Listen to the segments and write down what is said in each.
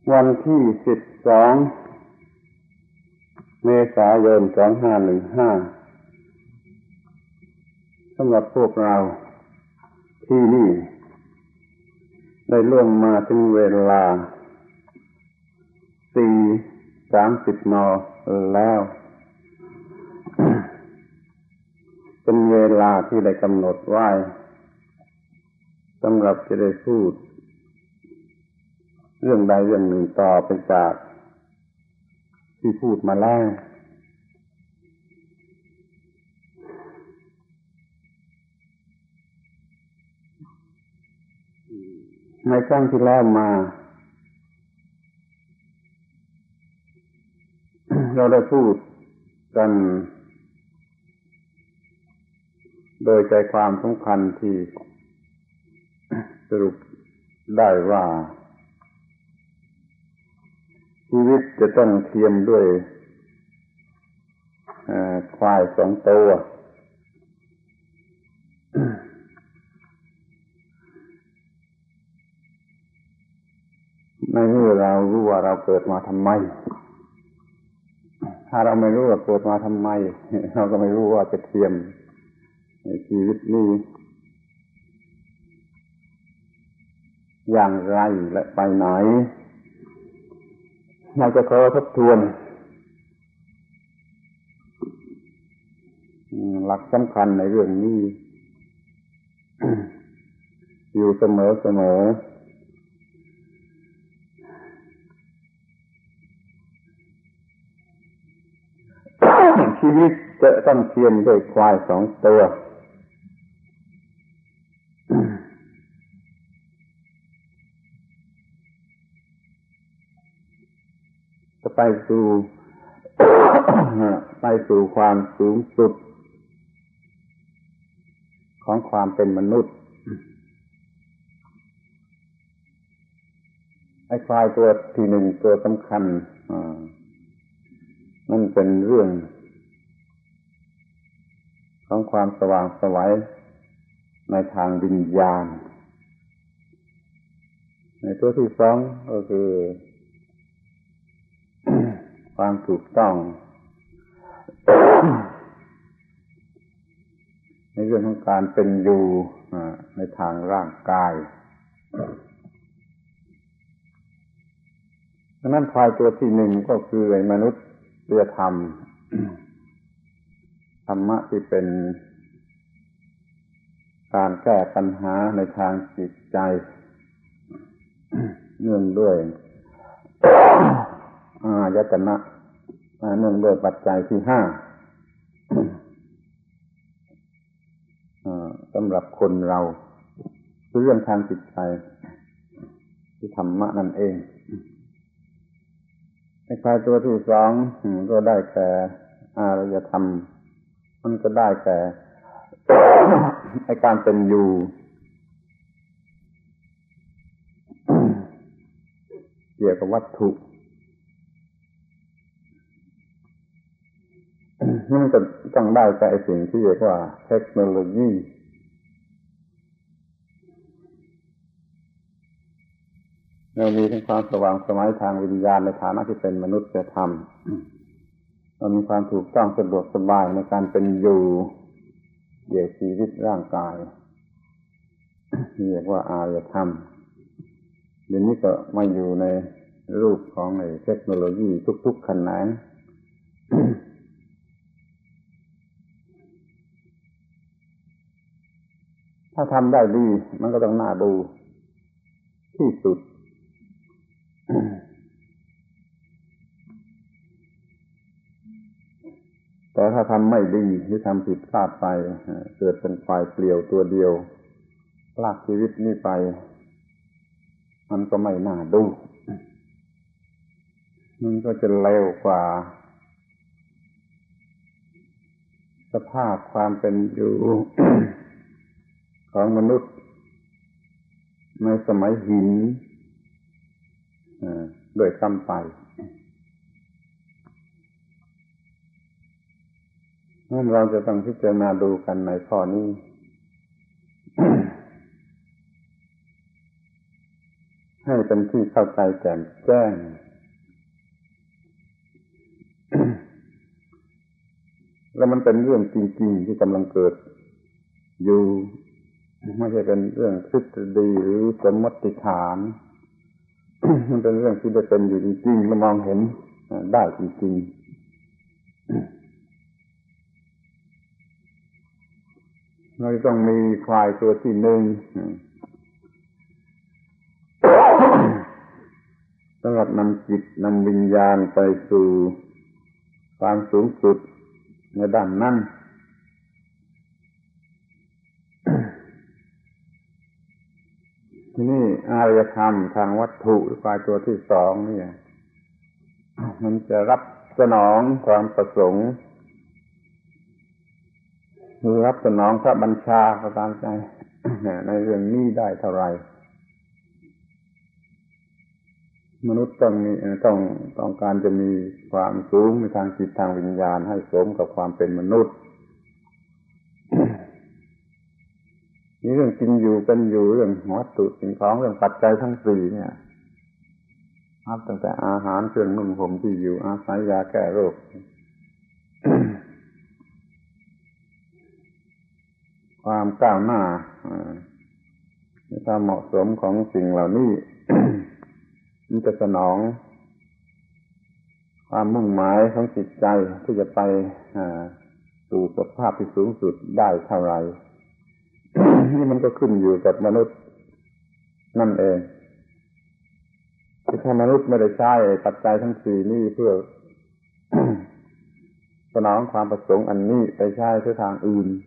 วันที่12เมษายน2515สำหรับพวกเราที่นี่ได้ล่วงมาถึงเวลา 4:30 น.แล้ว เป็นเวลาที่ได้กำหนดไว้สำหรับจะได้พูดเรื่องใดเรื่องหนึ่งต่อไปจากที่พูดมาแล้วในครั้งที่แล้วมา เราได้พูดกันโดยใจความสำคัญที่สรุปได้ว่าชีวิตจะต้องเทียมด้วยควาย2 ตัวในเมื่อเรารู้ว่าเราเกิดมาทำไมถ้าเราไม่รู้ว่าเกิดมาทำไมเราก็ไม่รู้ว่าจะเทียมชีวิตนี้อย่างไรและไปไหนเราจะขอทบทวนหลักสำคัญในเรื่องนี้อยู่เสมอชีวิตจะต้องเทียมด้วยควาย2 ตัวจะไปสู่ความสูงสุดของความเป็นมนุษย์ไอ้ควายตัวที่1ตัวสำคัญนั่นเป็นเรื่องของความสว่างไสวในทางวิญญาณในตัวที่2ก็คือความถูกต้องในเรื่องของการเป็นอยู่ในทางร่างกายดังนั้นควายตัวที่1ก็คือมนุษย์ธรรม ธรรมะที่เป็นการแก้ปัญหาในทางจิตใจเนื่องด้วยอายตนะเนื่องด้วยปัจจัยที่5สำหรับคนเราคือเรื่องทางจิตใจที่ธรรมะนั่นเองไอ้ควายตัวที่2ก็ได้แก่อารยธรรมมันก็ได้แก่ ไอ้การเป็นอยู่เกี่ยวกับวัตถุมันก็ต้องได้แก่ไอ้สิ่งที่เรียกว่าเทคโนโลยีเรามีทั้งความสว่างไสวทางวิญญาณในฐานะที่เป็นมนุษย์ธรรมเรามีความถูกต้องสะดวกสบายในการเป็นอยู่เกี่ยวกับชีวิตร่างกายเรียกว่าอารยธรรมเดี๋ยวนี้ก็มาอยู่ในรูปของไอ้เทคโนโลยีทุกๆแขนงถ้าทำได้ดีมันก็ต้องน่าดูที่สุดแต่ถ้าทำไม่ดีหรือทำผิดพลาดไปเกิดเป็นควายเปลี่ยวตัวเดียวลากชีวิตนี้ไปมันก็ไม่น่าดูมันก็จะเลวกว่าสภาพความเป็นอยู่ ของมนุษย์ในสมัยหินโดยซ้ำไปนั่นเราจะต้องพิจารณาดูกันในข้อนี้ ถให้เป็นที่เข้าใจแจ่มแจ้ง แล้วมันเป็นเรื่องจริงๆที่กำลังเกิดอยู่ไม่ใช่เป็นเรื่องทฤษฎีหรือสมมติฐาน มันเป็นเรื่องที่ได้เป็นอยู่จริงๆและมองเห็นได้จริงๆเราต้องมีควายตัวที่หนึ่งสำหรับนำจิตนำวิญญาณไปสู่ความสูงสุดในด้านนั้นที่นี่อารยธรรมทางวัตถุควายตัวที่สองนี่มันจะรับสนองความประสงค์หรือรับสนองพระบัญชาก็ตามใจในเรื่องนี้ได้เท่าไหร่มนุษย์ต้องการจะมีความสูงในทางจิตทางวิญญาณให้สมกับความเป็นมนุษย์ นี่เรื่องกินอยู่เป็นอยู่เรื่องวัตถุสิ่งของเรื่องปัจจัยทั้งสี่เนี่ยนับตั้งแต่อาหารเครื่องนุ่งห่มที่อยู่อาศัยยาแก้โรค ความก้าวหน้าความเหมาะสมของสิ่งเหล่านี้ มันจะสนองความมุ่งหมายของจิตใจที่จะไปสู่สภาพที่สูงสุดได้เท่าไหร่ นี่มันก็ขึ้นอยู่กับมนุษย์นั่นเองถ้ามนุษย์ไม่ได้ใช้ปัจจัยทั้งสี่นี้เพื่อ สนองความประสงค์อันนี้ไปใช้ในทางอื่น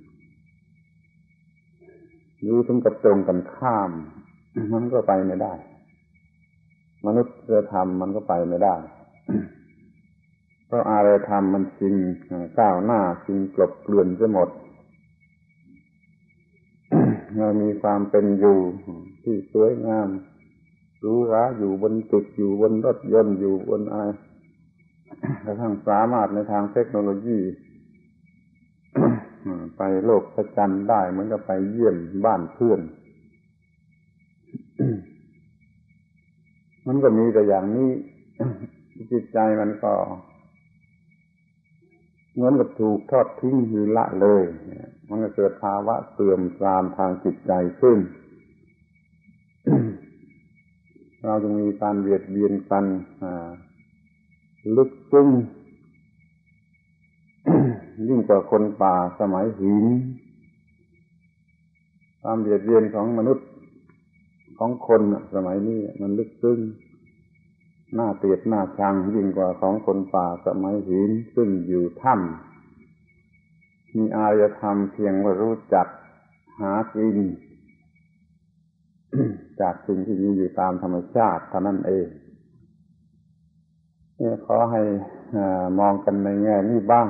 หรือถึงกับตรงกันข้าม มันก็ไปไม่ได้มนุษย์จะทำมันก็ไปไม่ได้ เพราะอารยธรรมมันจริงก้าวหน้าจริงกลบเกลื่อนไปหมด เรามีความเป็นอยู่ที่สวยงามหรูหราอยู่บนตึกอยู่บนรถยนต์อยู่บนอะไรกระทั่งสามารถในทางเทคโนโลยี ไปโลกประจันได้เหมือนกับไปเยี่ยมบ้านเพื่อน มันก็มีแต่อย่างนี้ จิตใจมันก็เหมือนกับถูกทอดทิ้งหรือละเลยมันก็เกิดภาวะเสื่อมทรามทางจิตใจขึ้น เราจึงมีการเบียดเบียนกันลึกซึ้ง ยิ่งกว่าคนป่าสมัยหินความเบียดเบียนของมนุษย์ของคนสมัยนี้มันลึกซึ้งน่าเกลียดน่าชังยิ่งกว่าของคนป่าสมัยหินซึ่งอยู่ถ้ำมีอารยธรรมเพียงว่ารู้จักหากิน จากสิ่งที่มีอยู่ตามธรรมชาติเท่านั้นเองขอให้มองกันในแง่นี้บ้าง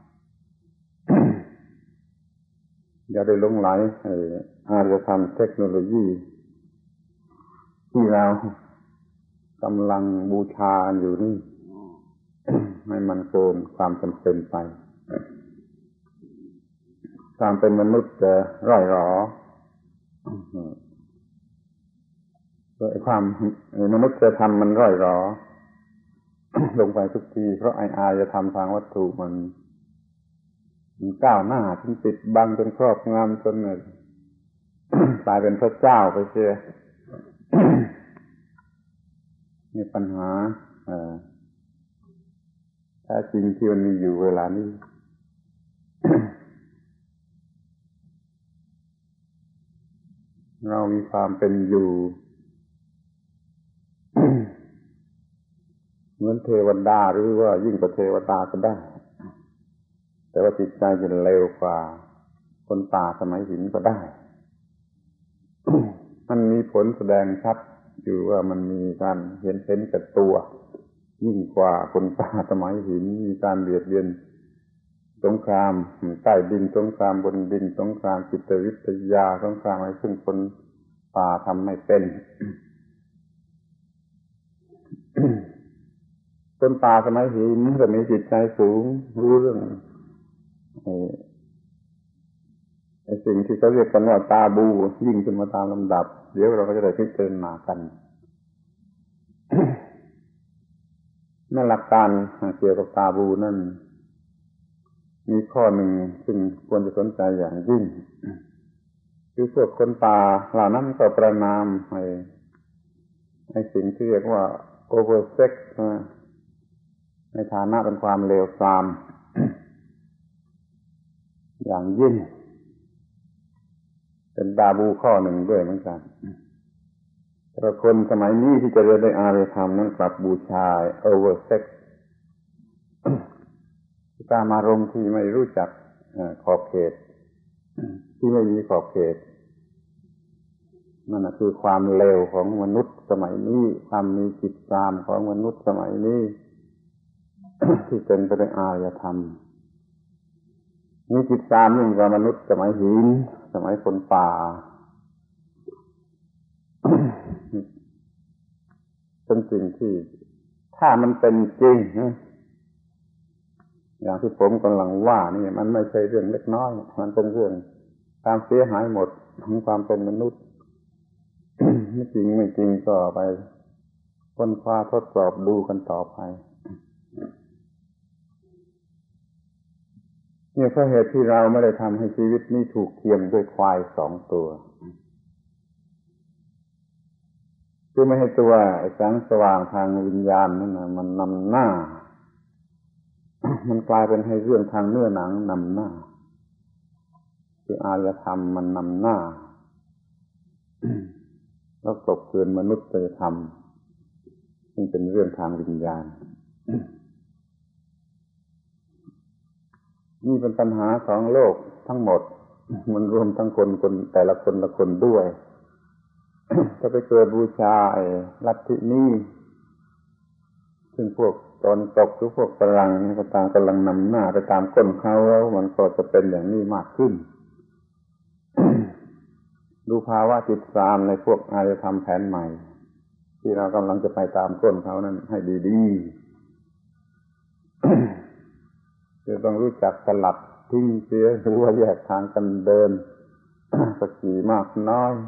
อย่าได้หลงไหลอารยธรรมเทคโนโลยีที่เรากำลังบูชาอยู่นี่ ให้มันเกินความจำเป็นไปความเป็นมนุษย์จะร่อยหรอความมนุษย์จะทำมันร่อยหรอ ลงไปทุกทีเพราะอารยธรรมทางวัตถุมันก้าวหน้าจนปิดบังจนครอบงำจนกลายเป็นพระเจ้าไปเสีย มีปัญหาแท้จริงที่มันมีอยู่เวลานี้ เรามีความเป็นอยู่ เหมือนเทวดาหรือว่ายิ่งกว่าเทวดาก็ได้แต่ว่าจิตใจจะเลวกว่าคนป่าสมัยหินก็ได้ มันมีผลแสดงชัดอยู่ว่ามันมีการเห็นกับตัวยิ่งกว่าคนป่าสมัยหินมีการเบียดเบียนสงครามใต้ดินสงครามบนดินสงครามจิตวิทยาสงครามอะไรซึ่งคนป่าทำไม่เป็น คนป่าสมัยหินก็มีจิตใจสูงรู้เรื่องไอ้สิ่งที่เขาเรียกกันว่าตาบูยิ่งขึ้นมาตามลำดับเดี๋ยวเราก็จะได้พิจารณากันในหลักการเกี่ยวกับตาบูนั่นมีข้อหนึ่งซึ่งควรจะสนใจอย่างยิ่งคือพวกคนป่าเหล่านั้นก็ประณามให้สิ่งที่เรียกว่า oversex ในฐานะเป็นความเลวทรามอย่างยิ่งเป็นตาบูข้อหนึ่งด้วยเหมือนกันแต่คนสมัยนี้ที่จะเรียนได้อารยธรรมนั้นกลับบูชา oversex ตามอารมณ์ที่ไม่รู้จักขอบเขตที่ไม่มีขอบเขตนั่นคือความเลวของมนุษย์สมัยนี้ความมีจิตตามของมนุษย์สมัยนี้ ที่เป็นไปด้วยอารยธรรมมีจิตตามยิ่งกว่ามนุษย์สมัยหินสมัยคนป่า เป็นสิ่งที่ถ้ามันเป็นจริงอย่างที่ผมกำลังว่านี่มันไม่ใช่เรื่องเล็กน้อยมันเป็นเรื่องความเสียหายหมดของความเป็นมนุษย์ ไม่จริงไม่จริงก็ไปค้นคว้าทดสอบดูกันต่อไปนี่เพราะเหตุที่เราไม่ได้ทำให้ชีวิตนี้ถูกเทียมด้วยควาย2 ตัวคือไม่ให้ตัวแสงสว่างทางวิญญาณนั่นนะมันนำหน้า มันกลายเป็นให้เรื่องทางเนื้อหนังนำหน้าคืออารยธรรมมันนำหน้า แล้วกลบเกลื่อนมนุษยธรรมซึ่งเป็นเรื่องทางวิญญาณ นี่เป็นปัญหาของโลกทั้งหมดมันรวมทั้งคนแต่ละคนละคนด้วย ถ้าไปเกิดบูชาลัทธินี้ซึ่งพวกตอนตกหรือพวกฝรั่งก็ต่างกำลังนำหน้าไปตามก้นเขาแล้วมันก็จะเป็นอย่างนี้มากขึ้น ดูภาวะจิตตามในพวกอารยธรรมแผนใหม่ที่เรากำลังจะไปตามก้นเขานั้นให้ดีๆ จะต้องรู้จักสลัดทิ้งเสียหรือว่าแยกทางกันเดิน สักกี่มากน้อย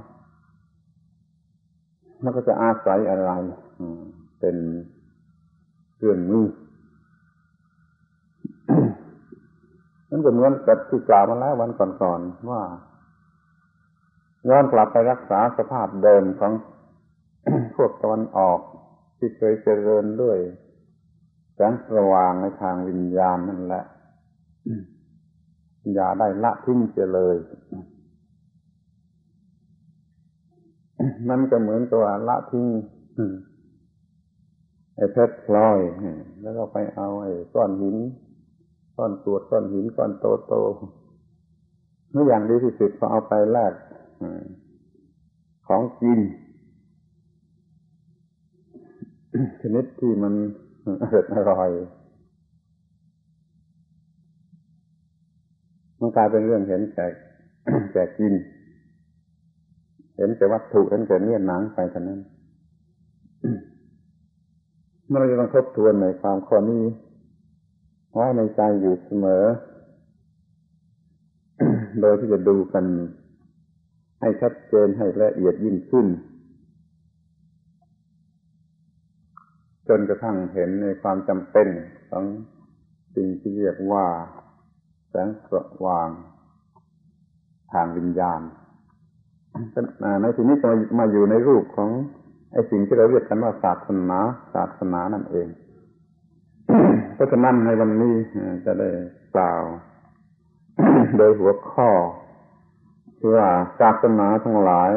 แล้วก็จะอาศัยอะไรเป็นเครื่องมือ นั่นก็เหมือนกับที่กล่าวมาแล้ววันก่อนๆว่าย้อนกลับไปรักษาสภาพเดิมของ พวกตะวันออกที่เคยเจริญด้วยแสงสว่างในทางวิญญาณนั่นแหละ อย่าได้ละทิ้งเสียเลย มันก็เหมือนกับว่าละทิ้งไอ้เพชรพลอยแล้วก็ไปเอาไอ้ก้อนหินก้อนกรวดก้อนหินก้อนโตๆเมื่ออย่างดีที่สุดก็เอาไปแลกของกินชนิดที่มันอร่อยมันกลายเป็นเรื่องเห็นแก่กินเห็นแต่วัตถุเห็นแต่เนื้อหนังไปเท่านั้นเราจะต้องทบทวนในความข้อนี้ไว้ในใจอยู่เสมอ โดยที่จะดูกันให้ชัดเจนให้ละเอียดยิ่งขึ้นจนกระทั่งเห็นในความจำเป็นของสิ่งที่เรียกว่าแสงสว่างทางวิญญาณในที่นี้จะมาอยู่ในรูปของไอ้สิ่งที่เราเรียกกันว่าศาสนานั่นเอง เพราะฉะนั้นในวันนี้จะได้กล่าว โดยหัวข้อคือว่าศาสนาทั้งหลาย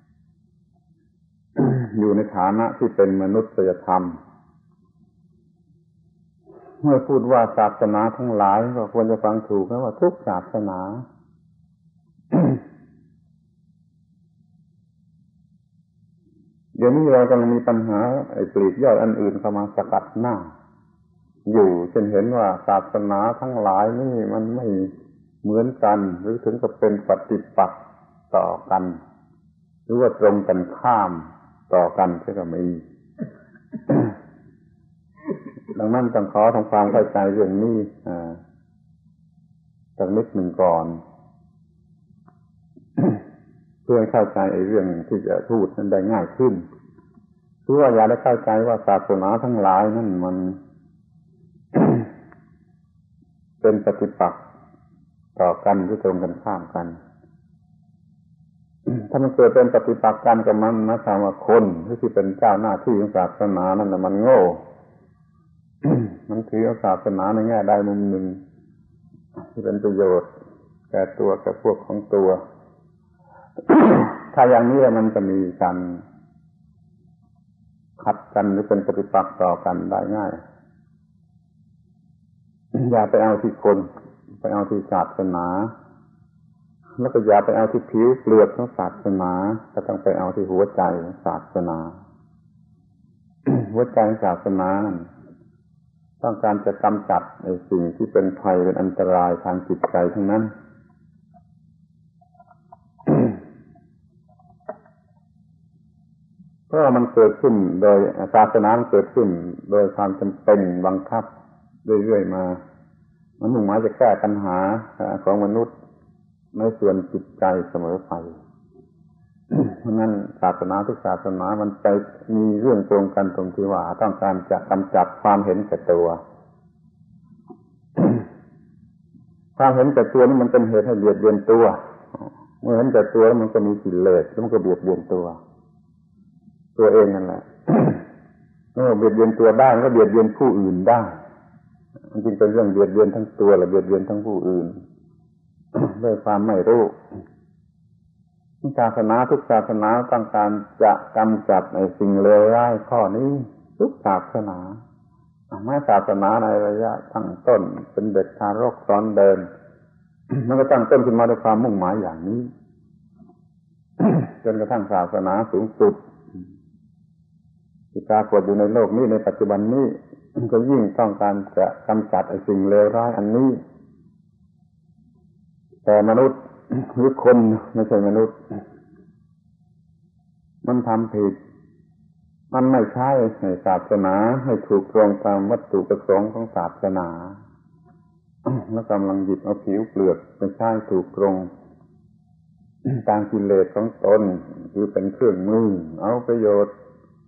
อยู่ในฐานะที่เป็นมนุษยธรรมเมื่อพูดว่าศาสนาทั้งหลายก็ควรจะฟังถูกนะว่าทุกศาสนา เดี๋ยวนี้เรากำลังมีปัญหาไอ้ปลีกย่อยอันอื่นเข้ามาสกัดหน้าอยู่จนเห็นว่าศาสนาทั้งหลายนี่มันไม่เหมือนกันหรือถึงกับเป็นปฏิปักษ์ต่อกันหรือว่าตรงกันข้ามต่อกันก็มี ดังนั้นต้องขอทำความเข้าใจเรื่องนี้สักนิดหนึ่งก่อน เพื่อเข้าใจไอ้เรื่องที่จะพูดนั้นได้ง่ายขึ้นเพื่ออย่าได้เข้าใจว่าศาสนาทั้งหลายนั่นมันเป็นปฏิปักษ์ต่อกันหรือตรงกันข้ามกัน ถ้ามันเกิดเป็นปฏิปักษ์กันกับมันนะคำว่าคนที่เป็นเจ้าหน้าที่ของศาสนานั่นแหละมันโง่ มันถือศาสนาในแง่ใดมุมหนึ่งที่เป็นประโยชน์แก่ตัวแก่พวกของตัว ถ้าอย่างนี้มันจะมีการขัดกันหรือเป็นปฏิปักษ์ต่อกันได้ง่าย อย่าไปเอาที่คนไปเอาที่ศาสนาแล้วก็อย่าไปเอาที่ผิวเปลือกของศาสนาก็ต้องไปเอาที่หัวใจของศาสนา หัวใจของศาสนาต้องการจะกำจัดไอ้สิ่งที่เป็นภัยเป็นอันตรายทางจิตใจทั้งนั้น เพราะมันเกิดขึ้นโดยศาสนาเกิดขึ้นโดยความจำเป็นบังคับเรื่อยๆมามันมุ่งหมายจะแก้ปัญหาของมนุษย์ในส่วนจิตใจเสมอไป เพราะนั้นศาสนาทุกศาสนามันจะมีเรื่องตรงกันตรงที่ว่าต้องการจะกำจัดความเห็นแก่ตัว ความเห็นแก่ตัวนี่มันเป็นเหตุให้เบียดเบียนตัวเมื่อเห็นแก่ตัวมันก็มีกิเลสแล้วมันก็เบียดเบียนตัวเองนั่นแหละเมื่อเบียดเบียนตัวได้มันก็เบียดเบียนผู้อื่นได้มันจึงเป็นเรื่องเบียดเบียนทั้งตัวและเบียดเบียนทั้งผู้อื่น ด้วยความไม่รู้ศาสนาทุกศาสนาต้องการจะกำจัดไอ้สิ่งเลวร้ายข้อนี้ทุกศาสนาแม้ศาสนาในระยะตั้งต้นเป็นเด็กทารกสอนเดิน มันก็ตั้งต้นขึ้นมาด้วยความมุ่งหมายอย่างนี้ จนกระทั่งศาสนาสูงสุดที่ปรากฏอยู่ในโลกนี้ในปัจจุบันนี้ก็ยิ่งต้องการจะกำจัดไอ้สิ่งเลวร้ายอันนี้แต่มนุษย์หรือคนไม่ใช่มนุษย์มันทำผิดมันไม่ใช่ศาสนาให้ถูกตรงตามวัตถุประสงค์ของศาสนาแล้วกำลังหยิบเอาผิวเปลือกไปใช้ถูกตรงตามกิเลสของตนคือเป็นเครื่องมือเอาประโยชน์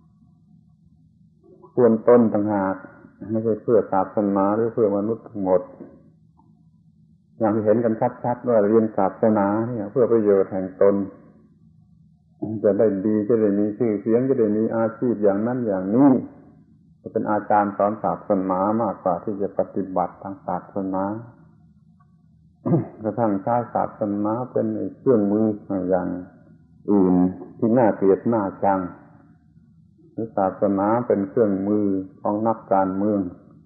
ส่วนตนต่างหากไม่ใช่เพื่อศาสนาหรือเพื่อมนุษย์ทั้งหมดอย่างที่เห็นกันชัดๆว่าเรียนศาสนาเนี่ยเพื่อประโยชน์แห่งตนจะได้ดีจะได้มีชื่อเสียงจะได้มีอาชีพอย่างนั้นอย่างนี้จะเป็นอาจารย์สอนศาสนามากกว่าที่จะปฏิบัติทางศาสนา กระทั่งใช้ศาสนาเป็นเครื่องมืออย่างอื่นที่น่าเกลียดน่าชังหรือศาสนาเป็นเครื่องมือของนักการเมือง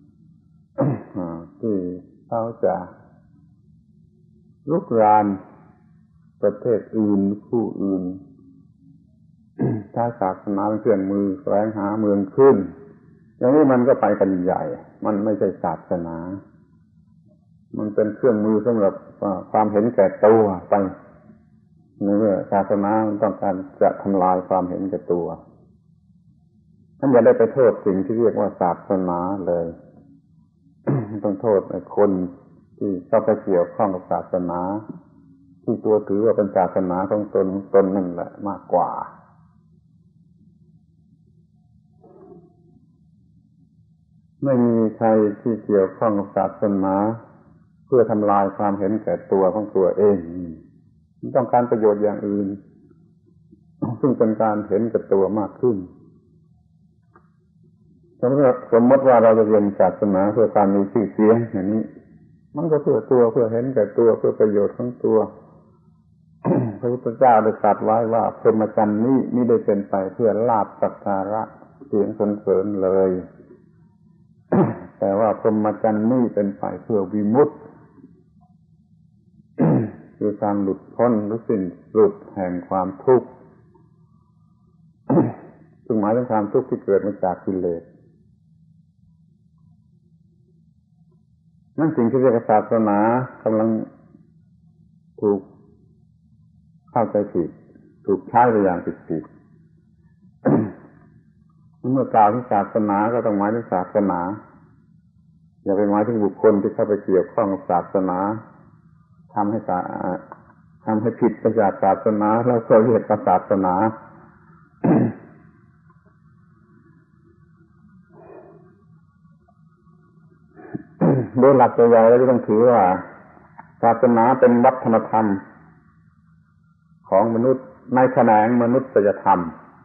ที่เขาจะลุกรานประเทศอื่นผู้อื่นถ้าศาสนาเป็นเครื่องมือแสวงหาเมืองขึ้นอย่างนี้มันก็ไปกันใหญ่มันไม่ใช่ศาสนามันเป็นเครื่องมือสำหรับความเห็นแก่ตัวไปเมื่อศาสนาต้องการจะทำลายความเห็นแก่ตัวท่านอย่าได้ไปโทษสิ่งที่เรียกว่าศาสนาเลย ต้องโทษคนที่เข้าไปเกี่ยวข้องกับศาสนาที่ตัวถือว่าเป็นศาสนาของตนนั่นแหละมากกว่าไม่มีใครที่เกี่ยวข้องกับศาสนาเพื่อทำลายความเห็นแก่ตัวของตัวเองต้องการประโยชน์อย่างอื่นซึ่งเป็นการเห็นแก่ตัวมากขึ้นสมมติว่าเราจะเรียนศาสนาเพื่อการมีชื่อเสียงอย่างนี้มันก็เพื่อตัวเพื่อเห็นแก่ตัวเพื่อประโยชน์ของตัว พระพุทธเจ้าได้ตรัสไว้ว่าพรหมจรรย์นี้ไม่ได้เป็นไปเพื่อลาภสักการะเสียงสรรเสริญเลย แต่ว่าพรหมจรรย์นี้เป็นไปเพื่อวิมุตติ คือการหลุดพ้นหรือสิ้นหลุดแห่งความทุกข์ ซึ่งหมายถึงความทุกข์ที่เกิดมาจากกิเลสนั่นสิ่งที่เรียกศาสนากำลังถูกเข้าใจผิดถูกใช้ไปอย่างผิด เมื่อกล่าวถึงศาสนาก็ต้องหมายถึงศาสนาอย่าไปหมายถึงบุคคลที่เข้าไปเกี่ยวข้องกับศาสนาทำให้ผิดไปจากศาสนาแล้วก็เรียกว่าศาสนา ฉโดยหลักใหญ่ๆเราจะต้องถือว่าศาสนาเป็นวัฒนธรรมของมนุษย์ในแขนงมนุษยธรรม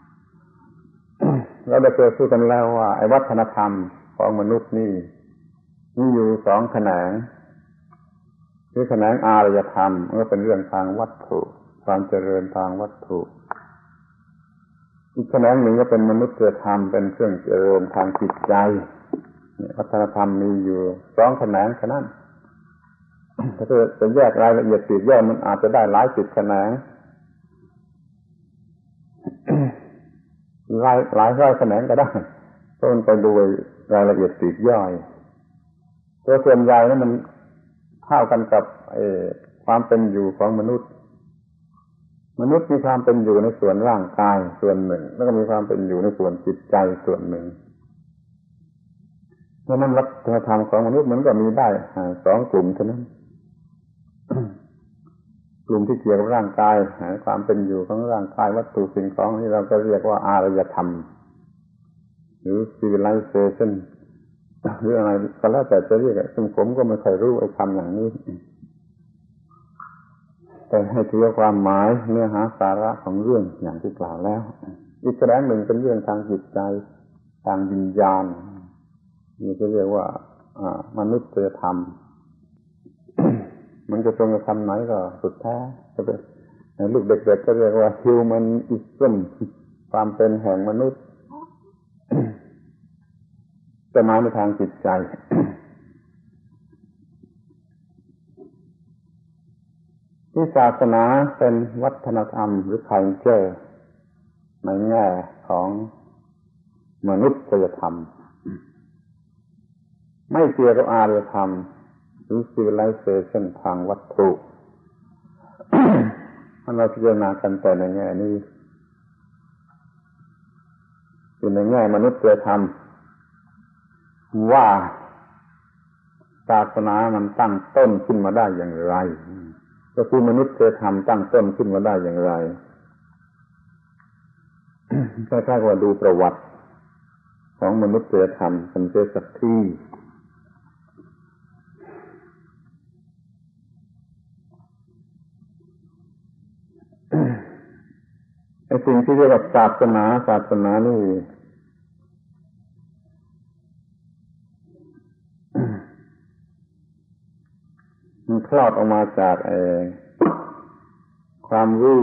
เราได้เคยพูดกันแล้วว่าไอ้วัฒนธรรมของมนุษย์นี่มีอยู่สองแขนงคือแขนงอารยธรรมก็เป็นเรื่องทางวัตถุความเจริญทางวัตถุอีกแขนงหนึ่งก็เป็นมนุษยธรรมเป็นเครื่องเจริญทางจิตใจวัฒนธรรมมีอยู่สองแขนงแค่นั้นถ้าจะแยกรายละเอียดปลีกย่อยมันอาจจะได้หลายสิบแขนงหลายร้อยแขนงก็ได้เพราะมันไปดูรายละเอียดปลีกย่อยตัวส่วนใหญ่นั้นมันเท่ากันกับความเป็นอยู่ของมนุษย์มีความเป็นอยู่ในส่วนร่างกายส่วนหนึ่งแล้วก็มีความเป็นอยู่ในส่วนจิตใจส่วนหนึ่งเพราะนั้นวัฒนธรรมของมนุษย์มันก็มีได้สองกลุ่มเท่านั้น กลุ่มที่เกี่ยวกับร่างกายความเป็นอยู่ของร่างกายวัตถุสิ่งของนี่เราก็เรียกว่าอารยธรรมหรือ civilization หรืออะไรก็แล้วแต่จะเรียกซึ่งผมก็ไม่ค่อยรู้ไอ้คำอย่างนี้แต่ให้ถือความหมายเนื้อหาสาระของเรื่องอย่างที่กล่าวแล้วอีกแขนงหนึ่งเป็นเรื่องทางจิตใจทางวิญญาณนี่จะเรียกว่ามนุษยธรรม มันจะตรงกับคำไหนก็สุดแท้จะเป็นลูกเด็กๆก็เรียกว่า humanism ความเป็นแห่งมนุษย์จะหมายในทางจิตใจ ที่ศาสนาเป็นวัฒนธรรมหรือ culture ในแง่ของมนุษยธรรมไม่เกี่ยวกับอารยธรรมหรือ civilization ทางวัตถุ เราพิจารณากันแต่ในแง่นี้คือในแง่มนุษยธรรมว่าศาสนามันตั้งต้นขึ้นมาได้อย่างไรก็คือมนุษยธรรมตั้งต้นขึ้นมาได้อย่างไร คล้ายๆว่าดูประวัติของมนุษยธรรมกันเสียสักทีไอ้สิ่งที่เรียกว่าศาสนานี่มันคลอดออกมาจากความรู้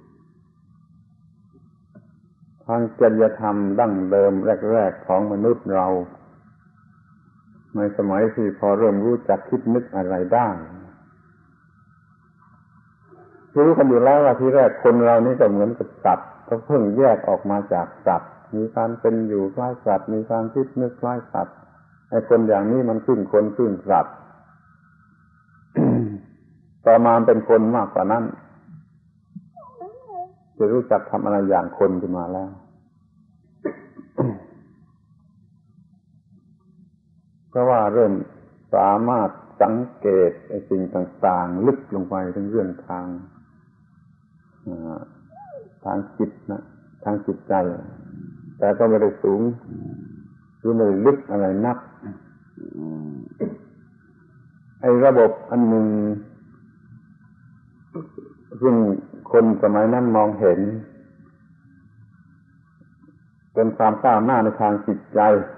ทางจริยธรรมดั้งเดิมแรกๆของมนุษย์เราในสมัยที่พอเริ่มรู้จักคิดนึกอะไรได้รู้กันอยู่แล้วว่าที่แรกคนเรานี่ก็เหมือนกับสัตว์ก็เพิ่งแยกออกมาจากสัตว์มีการเป็นอยู่คล้ายสัตว์มีการคิดนึกคล้ายสัตว์ไอ้คนอย่างนี้มันขึ้นคนขึ้นสัตว์ ต่อมาเป็นคนมากกว่านั้นจะรู้จักทำอะไรอย่างคนขึ้นมาแล้ว เพราะว่าเริ่มสามารถสังเกตไอ้สิ่งต่างๆลึกลงไปถึงเรื่องทางจิตนะทางจิตใจแต่ก็ไม่ได้สูงหรือไม่ได้ลึกอะไรนักไอ้ระบบอันหนึ่งซึ่งคนสมัยนั้นมองเห็นเป็นความก้าวหน้าในทางจิตใจ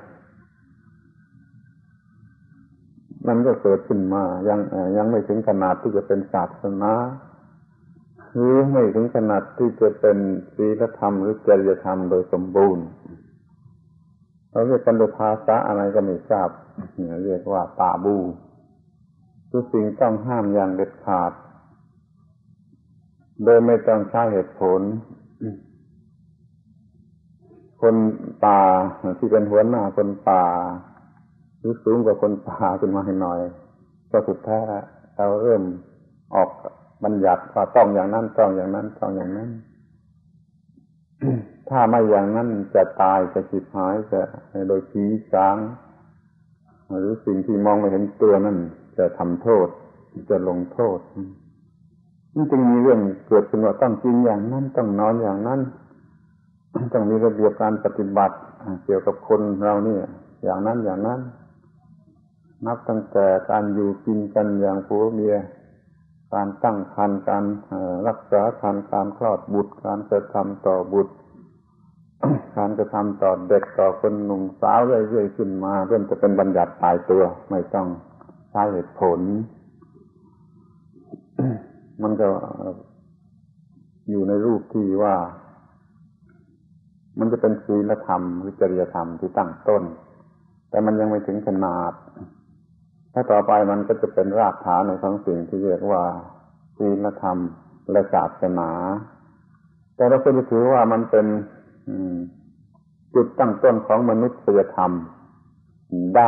มันก็เกิดขึ้นมายังไม่ถึงขนาดที่จะเป็นศาสนาหรือไม่ถึงขนาดที่จะเป็นศีลธรรมหรือจริยธรรมโดยสมบูรณ์เราเรียกกันโดยภาษาอะไรก็ไม่ทราบเรียกว่าตาบูคือสิ่งต้องห้ามอย่างเด็ดขาดโดยไม่ต้องใช้เหตุผลคนป่าที่เป็นหัวหน้าคนป่าหรือสูงกว่าคนป่าขึ้นมาให้หน่อยก็สุดแท้เราเริ่มออกบัญญัติว่าต้องอย่างนั้นต้องอย่างนั้นต้องอย่างนั้น ถ้าไม่อย่างนั้นจะตายจะฉิบหายจะโดยผีสางหรือสิ่งที่มองไม่เห็นตัวนั่นจะทำโทษจะลงโทษนี่จึงมีเรื่องเกิดขึ้นว่าต้องกินอย่างนั้นต้องนอนอย่างนั้นต้องมีระเบียบการปฏิบัติเกี่ยวกับคนเราเนี่ยอย่างนั้นอย่างนั้นนับตั้งแต่การอยู่กินกันอย่างผัวเมียการตั้งครรภ์การรักษาครรภ์การคลอดบุตรการกระทำต่อบุตร การกระทำต่อเด็กต่อคนหนุ่มสาวเรื่อยๆขึ้นมาเริ่มจะเป็นบัญญัติตายตัวไม่ต้องใช้เหตุผล มันก็อยู่ในรูปที่ว่ามันจะเป็นศีลธรรมหรือจริยธรรมที่ตั้งต้นแต่มันยังไม่ถึงขนาดถ้าต่อไปมันก็จะเป็นรากฐานในของสิ่งที่เรียกว่าศีลธรรมและศาสนาแต่เราก็จะถือว่ามันเป็นจุดตั้งต้นของมนุษยธรรมได้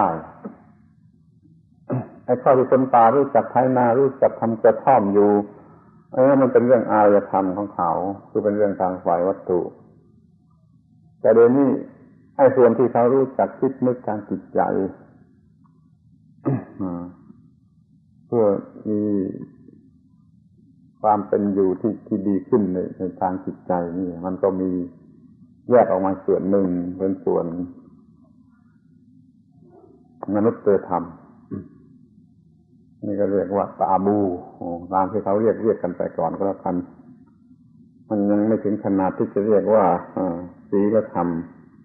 ไอ้ข้อที่คนป่ารู้จักไถนารู้จักทำกระท่อมอยู่มันเป็นเรื่องอารยธรรมของเขาคือเป็นเรื่องทางฝ่ายวัตถุแต่เดี๋ยวนี้ไอ้ส่วนที่เขารู้จักคิดนึกทางจิตใจเพื่อมีความเป็นอยู่ที่ดีขึ้นในทางจิตใจนี่มันก็มีแยกออกมาส่วนหนึ่งเป็นส่วนมนุษยธรรมนี่ก็เรียกว่าตาบูตามที่เขาเรียกกันไปก่อนก็แล้วกันมันยังไม่ถึงขนาดที่จะเรียกว่าศีลธรรม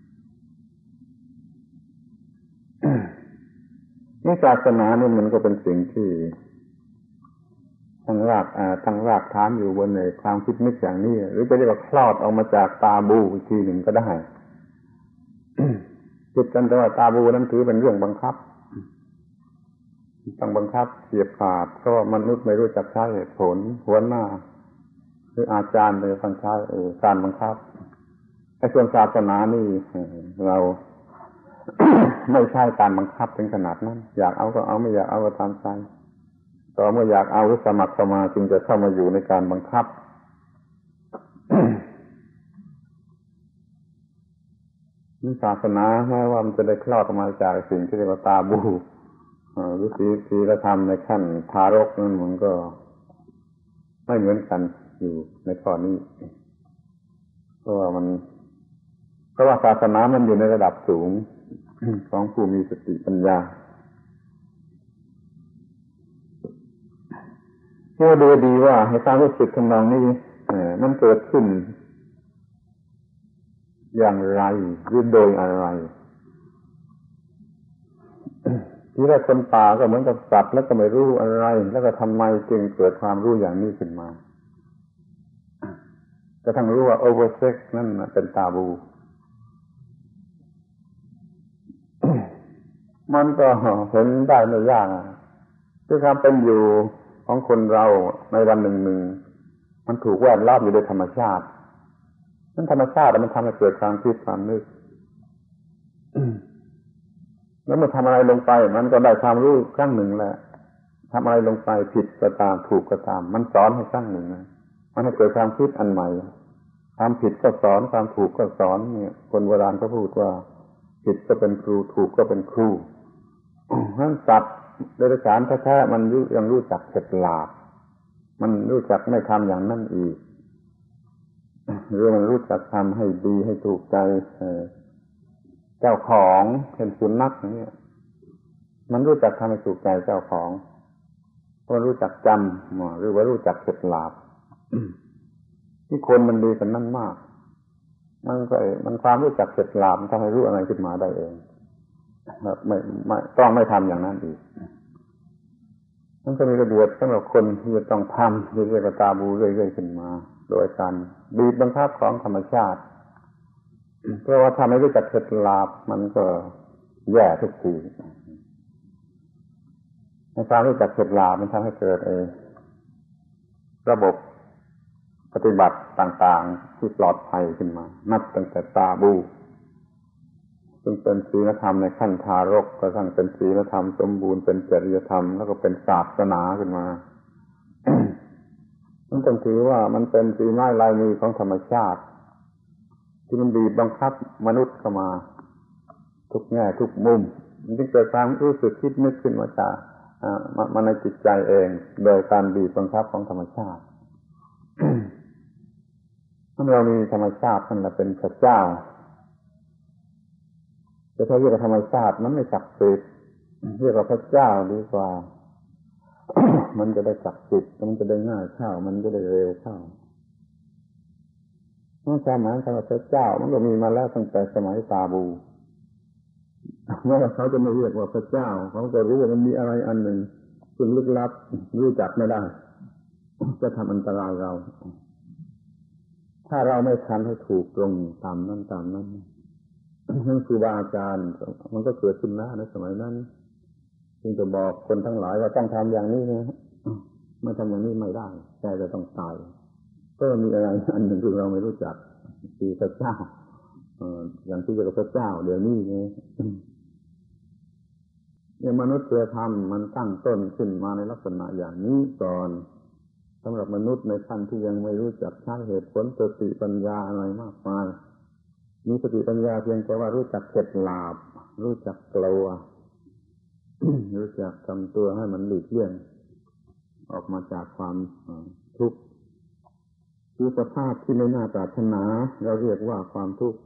นี่ศาสนานี่มันก็เป็นสิ่งที่ตั้งรากฐานอยู่บนในความคิดนึกอย่างนี้หรือจะเรียกว่าคลอดออกมาจากตาบูอีกทีหนึ่งก็ได้ คิดกันแต่ว่าตาบูนั้นถือเป็นเรื่องบังคับต้องบังคับเสียบขาดเพราะมนุษย์ไม่รู้จักใช้เหตุผลหัวหน้าหรืออาจารย์เลยต้องใช้การบังคับไอ้ส่วนศาสนานี่เรา ไม่ใช่การบังคับถึงขนาดนั้นอยากเอาก็เอาไม่อยากเอาก็ตามใจต่อเมื่ออยากเอาหรือสมัครเข้ามาจึงจะเข้ามาอยู่ในการบังคับ นี่ศาสนาแม้ว่ามันจะได้คลอดออกมาจากสิ่งที่เรียกว่าตาบูหรือศีลธรรมในขั้นทารกนั่นมันก็ไม่เหมือนกันอยู่ในข้อนี้เพราะว่าศาสนามันอยู่ในระดับสูง ของผู้มีสติปัญญาเชื่อดูดีว่าให้ความรู้สึกทำนองนี้มันเกิดขึ้นอย่างไรหรือโดยอะไรที่แรกคนป่าก็เหมือนกับสัตว์แล้วก็ไม่รู้อะไรแล้วก็ทำไมจึงเกิดความรู้อย่างนี้ขึ้นมาก็ทั้งรู้ว่าโอเวอร์เซ็กนั่นเป็นตาบู มันก็เห็นได้ไม่ยากคือความเป็นอยู่ของคนเราในวันหนึ่งมันถูกแวดล้อมอยู่ด้วยธรรมชาตินั้นธรรมชาติมันทำให้เกิดความคิดความนึก แล้วเมื่อทำอะไรลงไปมันก็ได้ความรู้ครั้งหนึ่งแหละทำอะไรลงไปผิดก็ตามถูกก็ตามมันสอนให้ครั้งหนึ่งมันให้เกิดความคิดอันใหม่ความผิดก็สอนความถูกก็สอนเนี่ยคนโบราณก็พูดว่าผิดก็เป็นครูถูกก็เป็นครูทั้งสัตว์เดรัจฉานแท้ๆมันยังรู้จักเข็ดหลาบมันรู้จักไม่ทำอย่างนั้นอีกหรือมันรู้จักทำให้ดีให้ถูกใจเจ้าของเป็นสุนัขอย่างนี้มันรู้จักทำให้ถูกใจเจ้าของมันรู้จักจำหรือว่ารู้จักเข็ดหลาบ ที่คนมันดีกันนั่นมากมันความรู้จักเข็ดหลาบมันทำให้รู้อะไรขึ้นมาได้เองไม่ต้องไม่ทำอย่างนั้นอีกมันก็มีระเบียบสำหรับคนที่จะต้องทำเรื่อยๆตาบูเรื่อยๆขึ้นมาโดยการบีบบังคับของธรรมชาติเพราะว่าทำให้รู้จักเข็ดหลาบมันก็แย่ทุกทีในความรู้จักเข็ดหลาบมันทำให้เกิดระบบปฏิบัติต่างๆที่ปลอดภัยขึ้นมานับตั้งแต่ตาบูซึ่งเป็นศีลธรรมในขั้นทารกก็ทั้งเป็นศีลธรรมสมบูรณ์เป็นจริยธรรมแล้วก็เป็นศาสนาขึ้นมา มันต้องถือว่ามันเป็นฝีไม้ลายมือของธรรมชาติที่มันบีบบังคับมนุษย์เข้ามาทุกแง่ทุกมุมมันจึงเกิดความรู้สึกคิดนึกขึ้นมาจากมันในจิตใจเองโดยการบีบบังคับของธรรมชาติ ถ้าเรามีธรรมชาตินั่นแหละเป็นพระเจ้าแต่ถ้าเรียกธรรมชาติมันไม่ศักดิ์สิทธิ์เรียกว่าพระเจ้าดีกว่า มันจะได้ศักดิ์สิทธิ์มันจะได้ง่ายเข้ามันจะได้เร็วเข้าความหมายคำว่าพระเจ้ามันก็มีมาแล้วตั้งแต่สมัยตาบูเมื่อเขาจะไม่เรียกว่าพระเจ้าเขาจะรู้ว่ามันมีอะไรอันหนึ่งซึ่งลึกลับรู้จักไม่ได้จะทำอันตรายเราถ้าเราไม่ทำให้ถูกตรงตามนั้นนั่นคือบาอาจารย์มันก็เกิดขึ้นในสมัยนั้นจึงจะบอกคนทั้งหลายว่าต้องทำอย่างนี้นะไม่ทำอย่างนี้ไม่ได้แกจะต้องตายก็มีอะไรอันหนึ่งที่เราไม่รู้จักคือพระเจ้าอย่างที่เรียกว่าพระเจ้าเดี๋ยวนี้เนี่ยมนุษยธรรมมันตั้งต้นขึ้นมาในลักษณะอย่างนี้ก่อนสำหรับมนุษย์ในขั้นที่ยังไม่รู้จักใช้เหตุผลสติปัญญาอะไรมากมายมีสติปัญญาเพียงแต่ว่ารู้จักเข็ดหลาบรู้จักกลัว รู้จักทำตัวให้มันหลีกเลี่ยงออกมาจากความทุกข์คือสภาพที่ไม่น่าปรารถนาเราเรียกว่าความทุกข์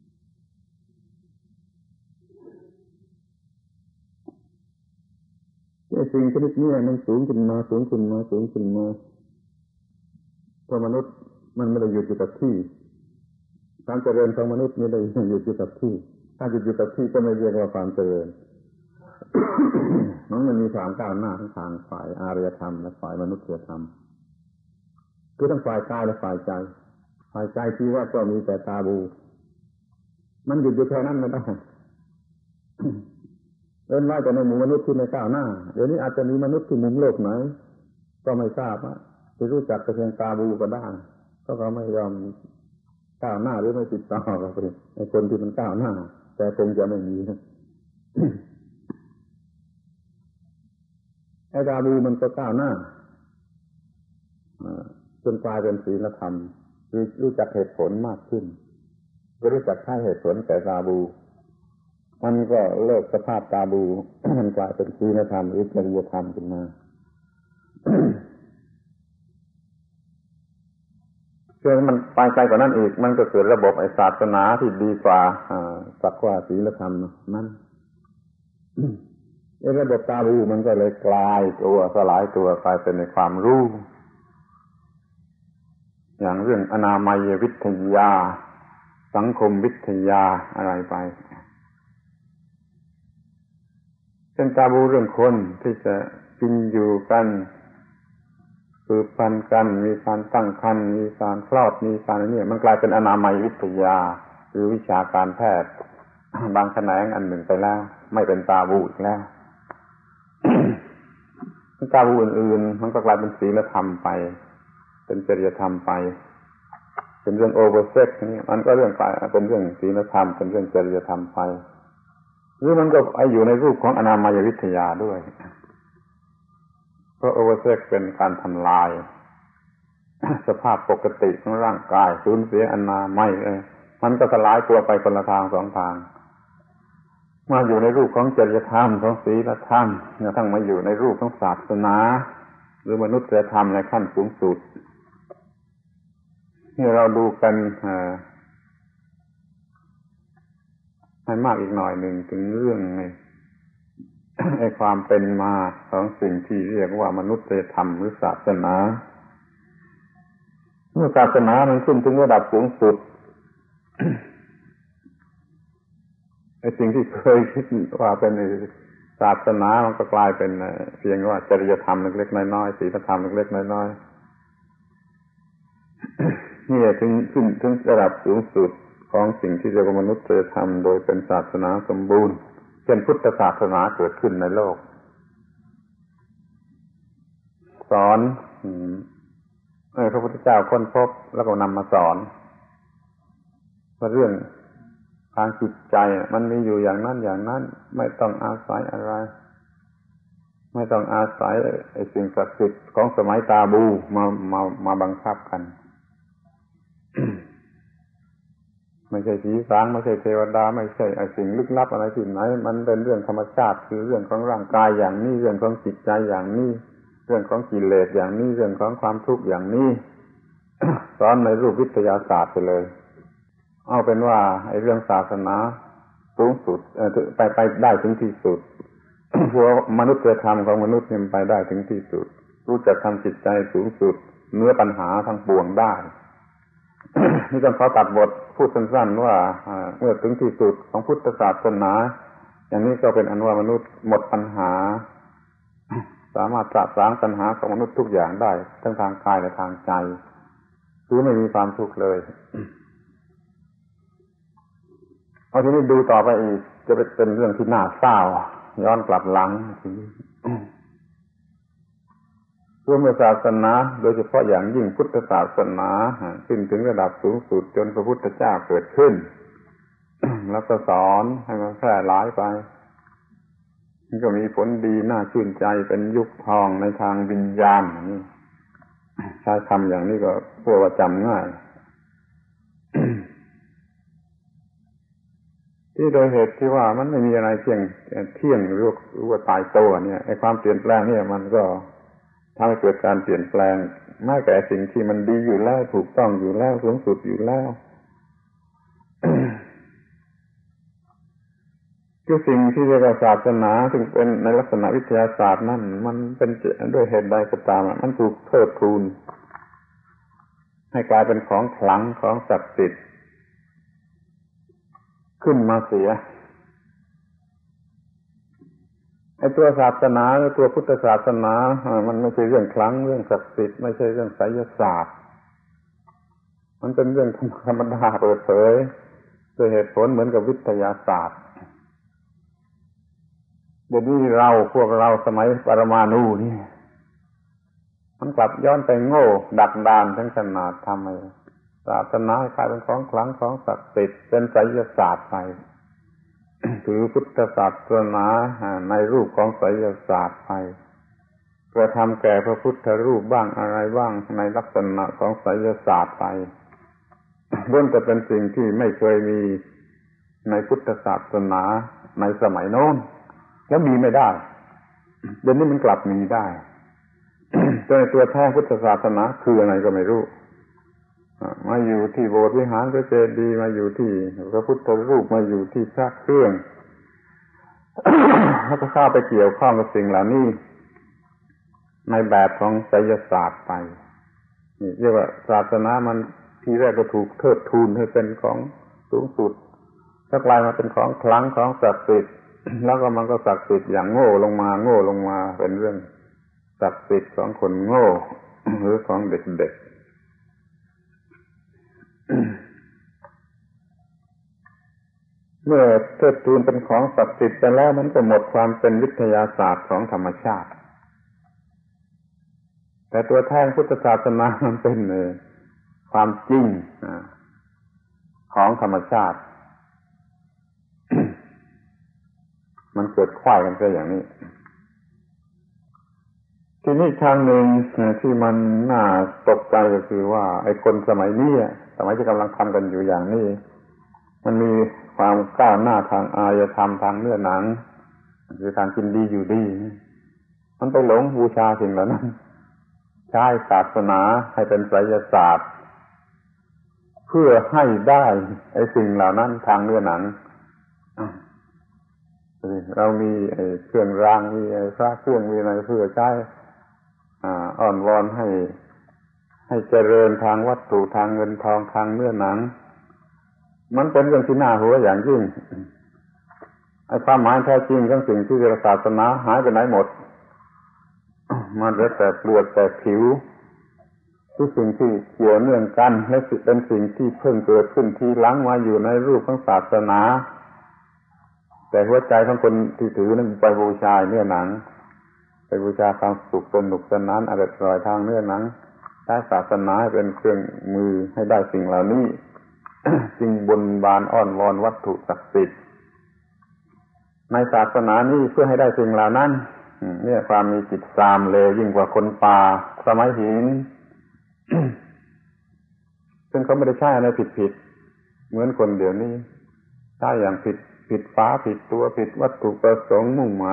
สิ่งชนิดนี้มันสูงขึ้นมาเพราะมนุษย์มันไม่ได้หยุดอยู่กับที่การเจริญของมนุษย์ไม่ได้หยุดอยู่กับที่ถ้าหยุดอยู่กับที่ก็ไม่เรียกว่าความเจริญ มันมีความก้าวหน้าทั้งทางฝ่ายอารยธรรมและฝ่ายมนุษยธรรมคือทั้งฝ่ายกายและฝ่ายใจที่ว่าก็มีแต่ตาบูมันหยุดอยู่แค่นั้นไม่ได้ เว้นไว้แต่ในหมู่มนุษย์ที่ไม่ก้าวหน้าเดี๋ยวนี้อาจจะมีมนุษย์ที่มุมโลกไหนก็ไม่ทราบจะรู้จักแต่เพียงตาบูก็ได้ก็เขาไม่ยอมก้าวหน้าหรือไม่ติดต่อกับไอ้คนที่มันก้าวหน้าแต่คงจะไม่มี ไอ้ตาบูมันก็ก้าวหน้าจนกลายเป็นศีลธรรมคือรู้จักเหตุผลมากขึ้นก็รู้จักใช้เหตุผลแต่ตาบูมันก็เลิกสภาพตาบู มันกลายเป็นศีลธรรมหรือจริยธรรมขึ้นมาเชื่อมันไปไกลกว่านั้นอีกมันก็เกิดระบบไอ้ศาสนาที่ดีกว่าสักว่าศีลธรรมนั่นไอ้ระบบตาบูมันก็เลยกลายตัวสลายตัวกลายเป็นในความรู้อย่างเรื่องอนามัยวิทยาสังคมวิทยาอะไรไปเป็นตาบูเรื่องคนที่จะกินอยู่กันสืบพันธุ์กันมีการตั้งครรภ์มีการคลอดมีการนี่มันกลายเป็นอนามัยวิทยาหรือวิชาการแพทย์บางแขนงอันหนึ่งไปแล้วไม่เป็นตาบูอีกแล้ว ตาบูอื่นๆมันก็กลายเป็นศีลธรรมไปเป็นจริยธรรมไปเป็นเรื่องโอเวอร์เซ็กนี่มันก็เรื่องกลายเป็นเรื่องศีลธรรมเป็นเรื่องจริยธรรมไปหรือมันก็อยู่ในรูปของอนามัยวิทยาด้วยเพราะโอเวอร์เซ็กเป็นการทำลายสภาพปกติของร่างกายสูญเสียอนามัยมันก็สลายตัวไปคนละทางสองทางมาอยู่ในรูปของจริยธรรมของศีลธรรมกระทั่งมาอยู่ในรูปของศาสนาหรือมนุษยธรรมในขั้นสูงสุดที่เราดูกันให้มากอีกหน่อยหนึ่งถึงเรื่องไอ้ความเป็นมาของสิ่งที่เรียกว่ามนุษยธรรมหรือศาสนาเมื่อศาสนามันขึ้นถึงระดับสูงสุด ไอ้สิ่งที่เคยคิดว่าเป็นศาสนามันก็กลายเป็นเพียงว่าจริยธรรมเล็กๆน้อยๆศีลธรรมเล็กๆน้อยๆนี่ถึงระดับสูงสุดของสิ่งที่เรียกว่ามนุษยธรรมโดยเป็นศาสนาสมบูรณ์เช่นพุทธศาสนาเกิดขึ้นในโลกสอนพระพุทธเจ้าค้นพบแล้วก็นำมาสอนว่าเรื่องทางจิตใจมันมีอยู่อย่างนั้นอย่างนั้นไม่ต้องอาศัยอะไรไม่ต้องอาศัยไอ้สิ่งศักดิ์สิทธิ์ของสมัยตาบูมาบังคับกัน ไม่ใช่ผีสางไม่ใช่เทวดาไม่ใช่ไอ้สิ่งลึกลับอะไรที่ไหนมันเป็นเรื่องธรรมชาติคือเรื่องของร่างกายอย่างนี้เรื่องของจิตใจอย่างนี้เรื่องของกิเลสอย่างนี้เรื่องของความทุกข์อย่างนี้ สอนในรูปวิทยาศาสตร์ไปเลยเอาเป็นว่าไอ้เรื่องศาสนาสูงสุดไปได้ถึงที่สุดหัวมนุษยธรรมของมนุษย์เนี่ยไปได้ถึงที่สุดรู้จักทำจิตใจสูงสุดเหนือปัญหาทั้งปวงได้ นี่ต้องขอตัดบทพูดสั้นๆว่าเมื่อถึงที่สุดของพุทธศาสนาอย่างนี้ก็เป็นอันว่ามนุษย์หมดปัญหาสามารถสะสางปัญหาของมนุษย์ทุกอย่างได้ทั้งทางกายและทางใจคือไม่มีความทุกข์เลยเอาทีนี้ดูต่อไปอีกจะเป็นเรื่องที่น่าเศร้าย้อนกลับหลังทีนี้เมื่อศาสนาโดยเฉพาะอย่างยิ่งพุทธศาสนาขึ้นถึงระดับสูงสุดจนพระพุทธเจ้าเกิดขึ้น แล้วก็สอนให้มันแพร่หลายไปมันก็มีผลดีน่าชื่นใจเป็นยุคทองในทางวิญญาณนี่ใช้คำอย่างนี้ก็เพื่อว่าจำง่าย ที่โดยเหตุที่ว่ามันไม่มีอะไรเที่ยงหรือว่าตายตัวเนี่ยไอ้ความเปลี่ยนแปลงเนี่ยมันก็ทำให้เกิดการเปลี่ยนแปลงแม้แต่สิ่งที่มันดีอยู่แล้วถูกต้องอยู่แล้วสูงสุดอยู่แล้ว คือสิ่งที่เรียกว่าศาสนาซึ่งเป็นในลักษณะวิทยาศาสตร์นั่นมันเป็นด้วยเหตุใดก็ตามมันถูกเทิดทูนให้กลายเป็นของขลังของศักดิ์สิทธิ์ขึ้นมาเสียไอ้ตัวศาสนาหรือตัวพุทธศาสนามันไม่ใช่เรื่องขลังเรื่องศักดิ์สิทธิ์ไม่ใช่เรื่องไสยศาสตร์มันเป็นเรื่องธรรมดาเปิดเผยด้วยเหตุผลเหมือนกับวิทยาศาสตร์เดี๋ยวนี้พวกเราสมัยปรมาณูนี่มันกลับย้อนไปโง่ดักดานทั้งขนาดทำให้ศาสนากลายเป็นของขลังของศักดิ์สิทธิ์เป็นไสยศาสตร์ไปถือพุทธศาสนาในรูปของไสยศาสตร์ไปกระทำแก่พระพุทธรูปบ้างอะไรบ้างในลักษณะของไสยศาสตร์ไปล้วนแต่เป็นสิ่งที่ไม่เคยมีในพุทธศาสนาในสมัยโน้นแล้วมีไม่ได้เดี๋ยวนี้มันกลับมีได้ โดยตัวแท้พุทธศาสนาคืออะไรก็ไม่รู้มาอยู่ที่โบสถ์วิหารพระเจดีย์มาอยู่ที่พระพุทธรูปมาอยู่ที่พระเครื่อง แล้วก็เข้าไปเกี่ยวข้องกับสิ่งเหล่านี้ในแบบของไสยศาสตร์ไปนี่เรียกว่าศาสนามันทีแรกก็ถูกเทิดทูนให้เป็นของสูงสุดแล้วกลายมาเป็นของขลังของศักดิ์สิทธิ์แล้วก็มันก็ศักดิ์สิทธิ์อย่างโง่ลงมาเป็นเรื่องศักดิ์สิทธิ์ของคนโง่ หรือของเด็กๆเมื่อเทิดทูนเป็นของศักดิ์สิทธิ์ไปแล้วมันก็หมดความเป็นวิทยาศาสตร์ของธรรมชาติแต่ตัวแท้พุทธศาสนามันเป็นความจริงของธรรมชาติมันเกิดควายกันซะอย่างนี้ทีนี้ทางหนึ่งที่มันน่าตกใจก็คือว่าไอ้คนสมัยนี้สมัยที่กำลังทำกันอยู่อย่างนี้มันมีความก้าวหน้าทางอารยธรรมทางเนื้อหนังคือทางกินดีอยู่ดีมันไปหลงบูชาสิ่งเหล่านั้นใช้ศาสนาให้เป็นไสยศาสตร์เพื่อให้ได้ไอ้สิ่งเหล่านั้นทางเนื้อหนังเรามีไอ้เครื่องรางมีไอ้พระเครื่องมีอะไรเพื่อใช้อ้อนวอนให้เจริญทางวัตถุทางเงินทองทางเนื้อหนังมันเป็นเรื่องที่น่าหัวอย่างยิ่งไอ้ความหมายแท้จริงของสิ่งที่ศาสนาหายไปไหนหมดมันเหลือแต่เปลือกแต่ผิวทุกสิ่งที่เกี่ยวเนื่องกันและเป็นสิ่งที่เพิ่งเกิดขึ้นทีหลังมาอยู่ในรูปของศาสนาแต่หัวใจของคนที่ถือนั้นไปบูชาเนื้อหนังไปบูชาความสุขสนุกสนานอร่อยทางเนื้อหนังใช้ศาสนาเป็นเครื่องมือให้ได้สิ่งเหล่านี้ จึงบนบานอ้อนวอนวัตถุศักดิ์สิทธิ์ในศาสนานี้เพื่อให้ได้สิ่งเหล่านั้นเนี่ยความมีจิตซามเลวยิ่งกว่าคนป่าสมัยหิน ซึ่งเขาไม่ได้ใช้อะไรผิดเหมือนคนเดี๋ยวนี้ใช้อย่างผิดฟ้าผิดตัวผิดวัตถุประสงค์มุ่งหมาย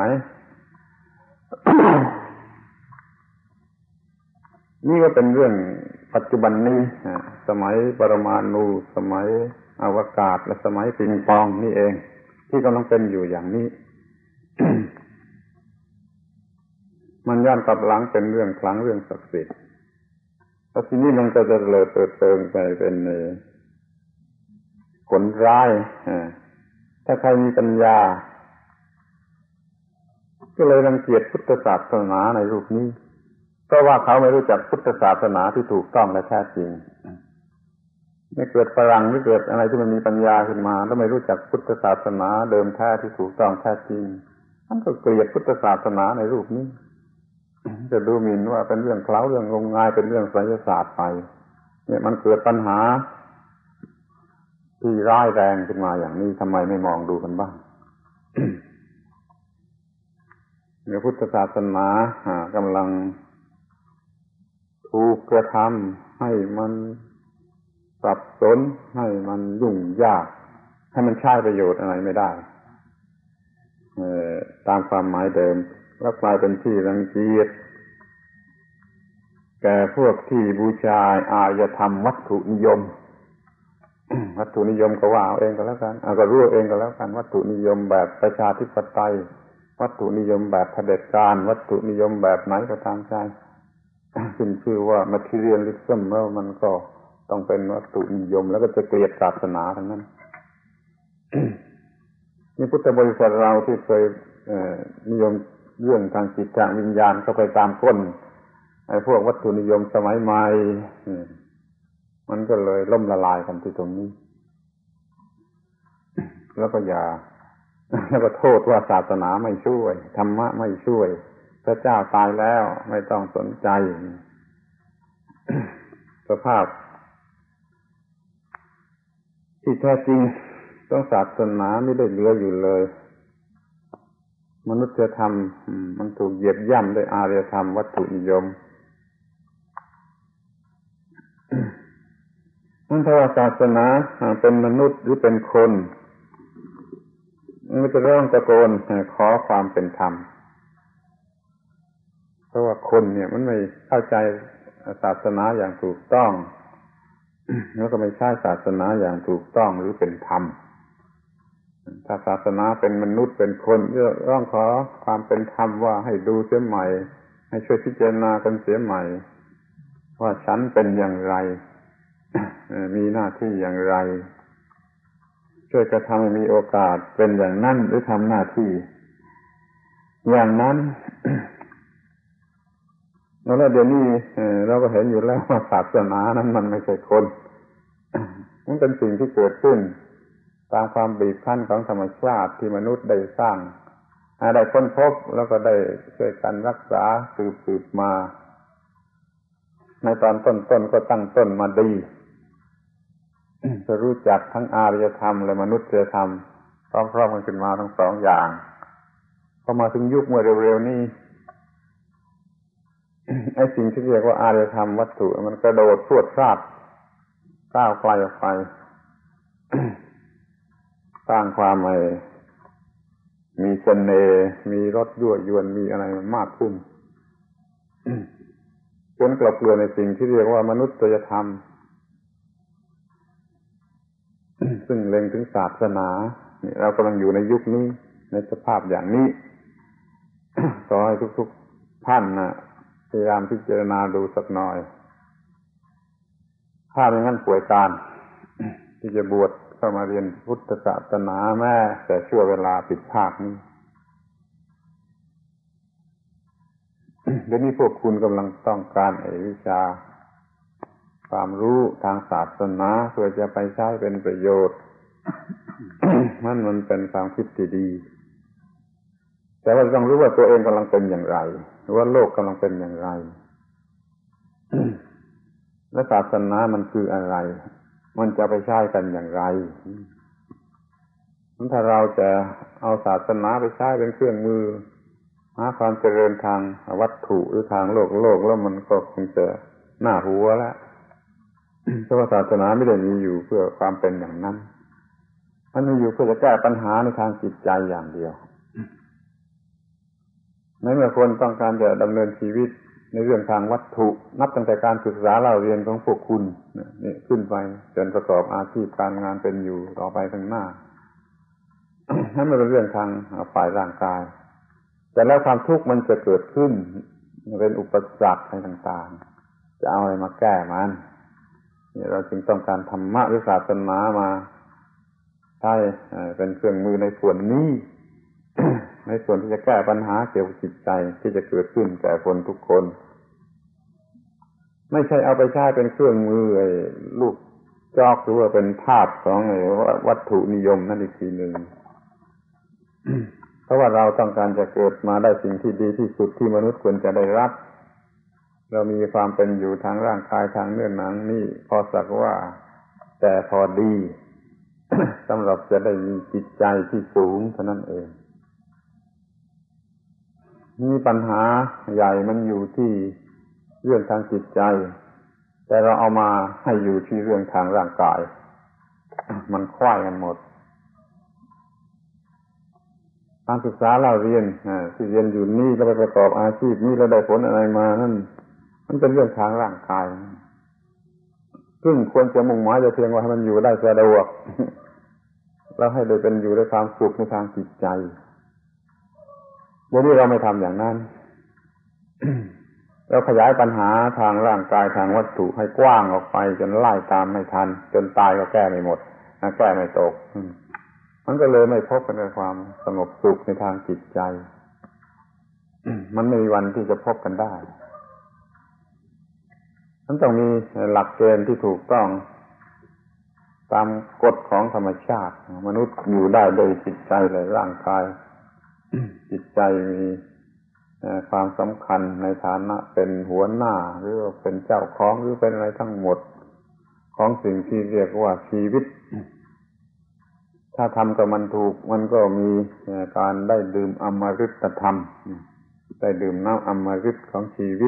นี่ก็เป็นเรื่องปัจจุบันนี้สมัยปรมาณูสมัยอวกาศและสมัยปิงปองนี่เองที่กำลังเป็นอยู่อย่างนี้มันย้อนกลับหลังเป็นเรื่องครั้งเรื่องศักดิ์สิทธิ์แล้วทีนี้มันก็จะเลยเติบโตไปเป็นผลร้ายถ้าใครมีปัญญาก็เลยรังเกียจพุทธศาสนาในรูปนี้เพราะว่าเขาไม่รู้จักพุทธศาสนาที่ถูกต้องและแท้จริงไม่เกิดฝรั่งไม่เกิดอะไรที่มันมีปัญญาขึ้นมาแล้วไม่รู้จักพุทธศาสนาเดิมแท้ที่ถูกต้องแท้จริงมันก็เกลียดพุทธศาสนาในรูปนี้จะดูหมิ่นว่าเป็นเรื่องเคล้าเรื่องงมงายเป็นเรื่องไสยศาสตร์ไปเนี่ยมันเกิดปัญหาที่ร้ายแรงขึ้นมาอย่างนี้ทำไมไม่มองดูกันบ้าง ในพุทธศาสนากำลังถูกกระทำให้มันสับสนให้มันยุ่งยากให้มันใช้ประโยชน์อะไรไม่ได้ตามความหมายเดิมแล้วกลายเป็นที่รังเกียจแก่พวกที่บูชาอารยธรรมวัตถุนิยม วัตถุนิยมก็ว่าเอาเองก็แล้วกันก็รู้เองก็แล้วกันวัตถุนิยมแบบประชาธิปไตยวัตถุนิยมแบบเผด็จการวัตถุนิยมแบบไหนก็ตามใจขึ้นชื่อว่า materialism แล้วมันก็ต้องเป็นวัตถุนิยมแล้วก็จะเกลียดศาสนาทั้งนั้น นี่พุทธบริษัทเราที่เคยนิยมเรื่องทางจิตทางวิญญาณเข้าไปตามก้นไอ้พวกวัตถุนิยมสมัยใหม่มันก็เลยล่มละลายกันที่ตรงนี้แล้วก็แล้วก็โทษว่าศาสนาไม่ช่วยธรรมะไม่ช่วยพระเจ้าตายแล้วไม่ต้องสนใจสภาพที่แท้จริงต้องศาสนาไม่ได้เหลืออยู่เลยมนุษยธรรมมันถูกเหยียบย่ำด้วยอารยธรรมวัตถุนิยมนั่นถ้าว่าศาสนาเป็นมนุษย์หรือเป็นคนมันจะร้องตะโกนขอความเป็นธรรมเพราะว่าคนเนี่ยมันไม่เข้าใจศาสนาอย่างถูกต้องแล้วก็ไม่ใช่ศาสนาอย่างถูกต้องหรือเป็นธรรมถ้าศาสนาเป็นมนุษย์เป็นคนร้องขอความเป็นธรรมว่าให้ดูเสียใหม่ให้ช่วยพิจารณากันเสียใหม่ว่าฉันเป็นอย่างไรมีหน้าที่อย่างไรช่วยกระทำให้มีโอกาสเป็นอย่างนั้นหรือทำหน้าที่อย่างนั้นแล้วเดี๋ยวนี้เราก็เห็นอยู่แล้วว่าศาสนานั้นมันไม่ใช่คนมันเป็นสิ่งที่เกิดขึ้นตามความบีบคั้นของธรรมชาติที่มนุษย์ได้สร้างได้ค้นพบแล้วก็ได้ช่วยกันรักษาสืบมาในตอนต้นก็ตั้งต้นมาดีจะรู้จักทั้งอารยธรรมและมนุษยธรรมพร้อมๆกันขึ้นมาทั้งสองอย่างพอมาถึงยุคเมื่อเร็วๆนี้ไอ้สิ่งที่เรียกว่าอารยธรรมวัตถุมันกระโดดพรวดพราดก้าวไกลออกไปสร้างความมีเสน่ห์มีรสยั่วยวนมีอะไรมากขึ้นจนกลบเกลื่อนในสิ่งที่เรียกว่ามนุษยธรรมซึ่งเล็งถึงศาสนาเรากำลังอยู่ในยุคนี้ในสภาพอย่างนี้ขอให้ทุกๆท่านพยายามพิจารณาดูสักหน่อยถ้าไม่งั้นป่วยการที่จะบวชเข้ามาเรียนพุทธศาสนาแม้แต่ชั่วเวลาปิดภาคนี้เดี๋ยวนี้พวกคุณกำลังต้องการวิชาความรู้ทางศาสนาเพื่อจะไปใช้เป็นประโยชน์ มันเป็นความคิดที่ดีแต่ว่าต้องรู้ว่าตัวเองกำลังเป็นอย่างไรหรือว่าโลกกำลังเป็นอย่างไร และศาสนามันคืออะไรมันจะไปใช้กันอย่างไรถ้าเราจะเอาศาสนาไปใช้เป็นเครื่องมือหาความเจริญทางวัตถุหรือทางโลกแล้วมันก็คงจะน่าหัวแล้วเพราะว่าศาสนาไม่ได้มีอยู่เพื่อความเป็นอย่างนั้นมันมีอยู่เพื่อจะแก้ปัญหาในทางจิตใจอย่างเดียวในเมื่อคนต้องการจะดำเนินชีวิตในเรื่องทางวัตถุนับตั้งแต่การศึกษาเล่าเรียนของพวกคุณนี่ขึ้นไปจนประกอบอาชีพการงานเป็นอยู่ต่อไปข้างหน้า นั่นเป็นเรื่องทางฝ่ายร่างกายแต่แล้วความทุกข์มันจะเกิดขึ้นเป็นอุปสรรคอะไรต่างๆจะเอาอะไรมาแก้มันเราจึงต้องการธรรมะหรือศาสนามาใช้เป็นเครื่องมือในส่วนนี้ ในส่วนที่จะแก้ปัญหาเกี่ยวกับจิตใจที่จะเกิดขึ้นแก่คนทุกคนไม่ใช่เอาไปใช้เป็นเครื่องมือลูกจอกหรือว่าเป็นทาสของวัตถุนิยมนั่นอีกทีหนึ่ง เพราะว่าเราต้องการจะเกิดมาได้สิ่งที่ดีที่สุดที่มนุษย์ควรจะได้รับเรามีความเป็นอยู่ทางร่างกายทางเนื้อหนังนี่พอสักว่าแต่พอดี สำหรับจะได้มีจิตใจที่สูงเท่านั้นเองนี่ปัญหาใหญ่มันอยู่ที่เรื่องทางจิตใจแต่เราเอามาให้อยู่ที่เรื่องทางร่างกายมันคว้ากันหมดการศึกษาเราเรียนที่เรียนอยู่นี่แล้วไปประกอบอาชีพนี่แล้วได้ผลอะไรมานั่นมันเป็นเรื่องทางร่างกายซึ่งควรจะมุ่งหมายจะเพียงว่าให้มันอยู่ได้สะดวกแล้วให้ได้เป็นอยู่ด้วยความสุขในทางจิตใจวันนี้เราไม่ทำอย่างนั้น เราขยายปัญหาทางร่างกายทางวัตถุให้กว้างออกไปจนไล่ตามไม่ทันจนตายก็แก้ไม่หมดแก้ไม่ตกมันก็เลยไม่พบกันกับความสงบสุขในทางจิตใจ มันไม่มีวันที่จะพบกันได้มันต้องมีหลักเกณฑ์ที่ถูกต้องตามกฎของธรรมชาติมนุษย์อยู่ได้โดยจิตใจและร่างกาย จิตใจมีความสำคัญในฐานะเป็นหัวหน้าหรือว่าเป็นเจ้าของหรือเป็นอะไรทั้งหมดของสิ่งที่เรียกว่าชีวิตถ้าทำกับมันถูกมันก็มีการได้ดื่มอมฤตธรรมได้ดื่มน้ำอมฤตของชีวิต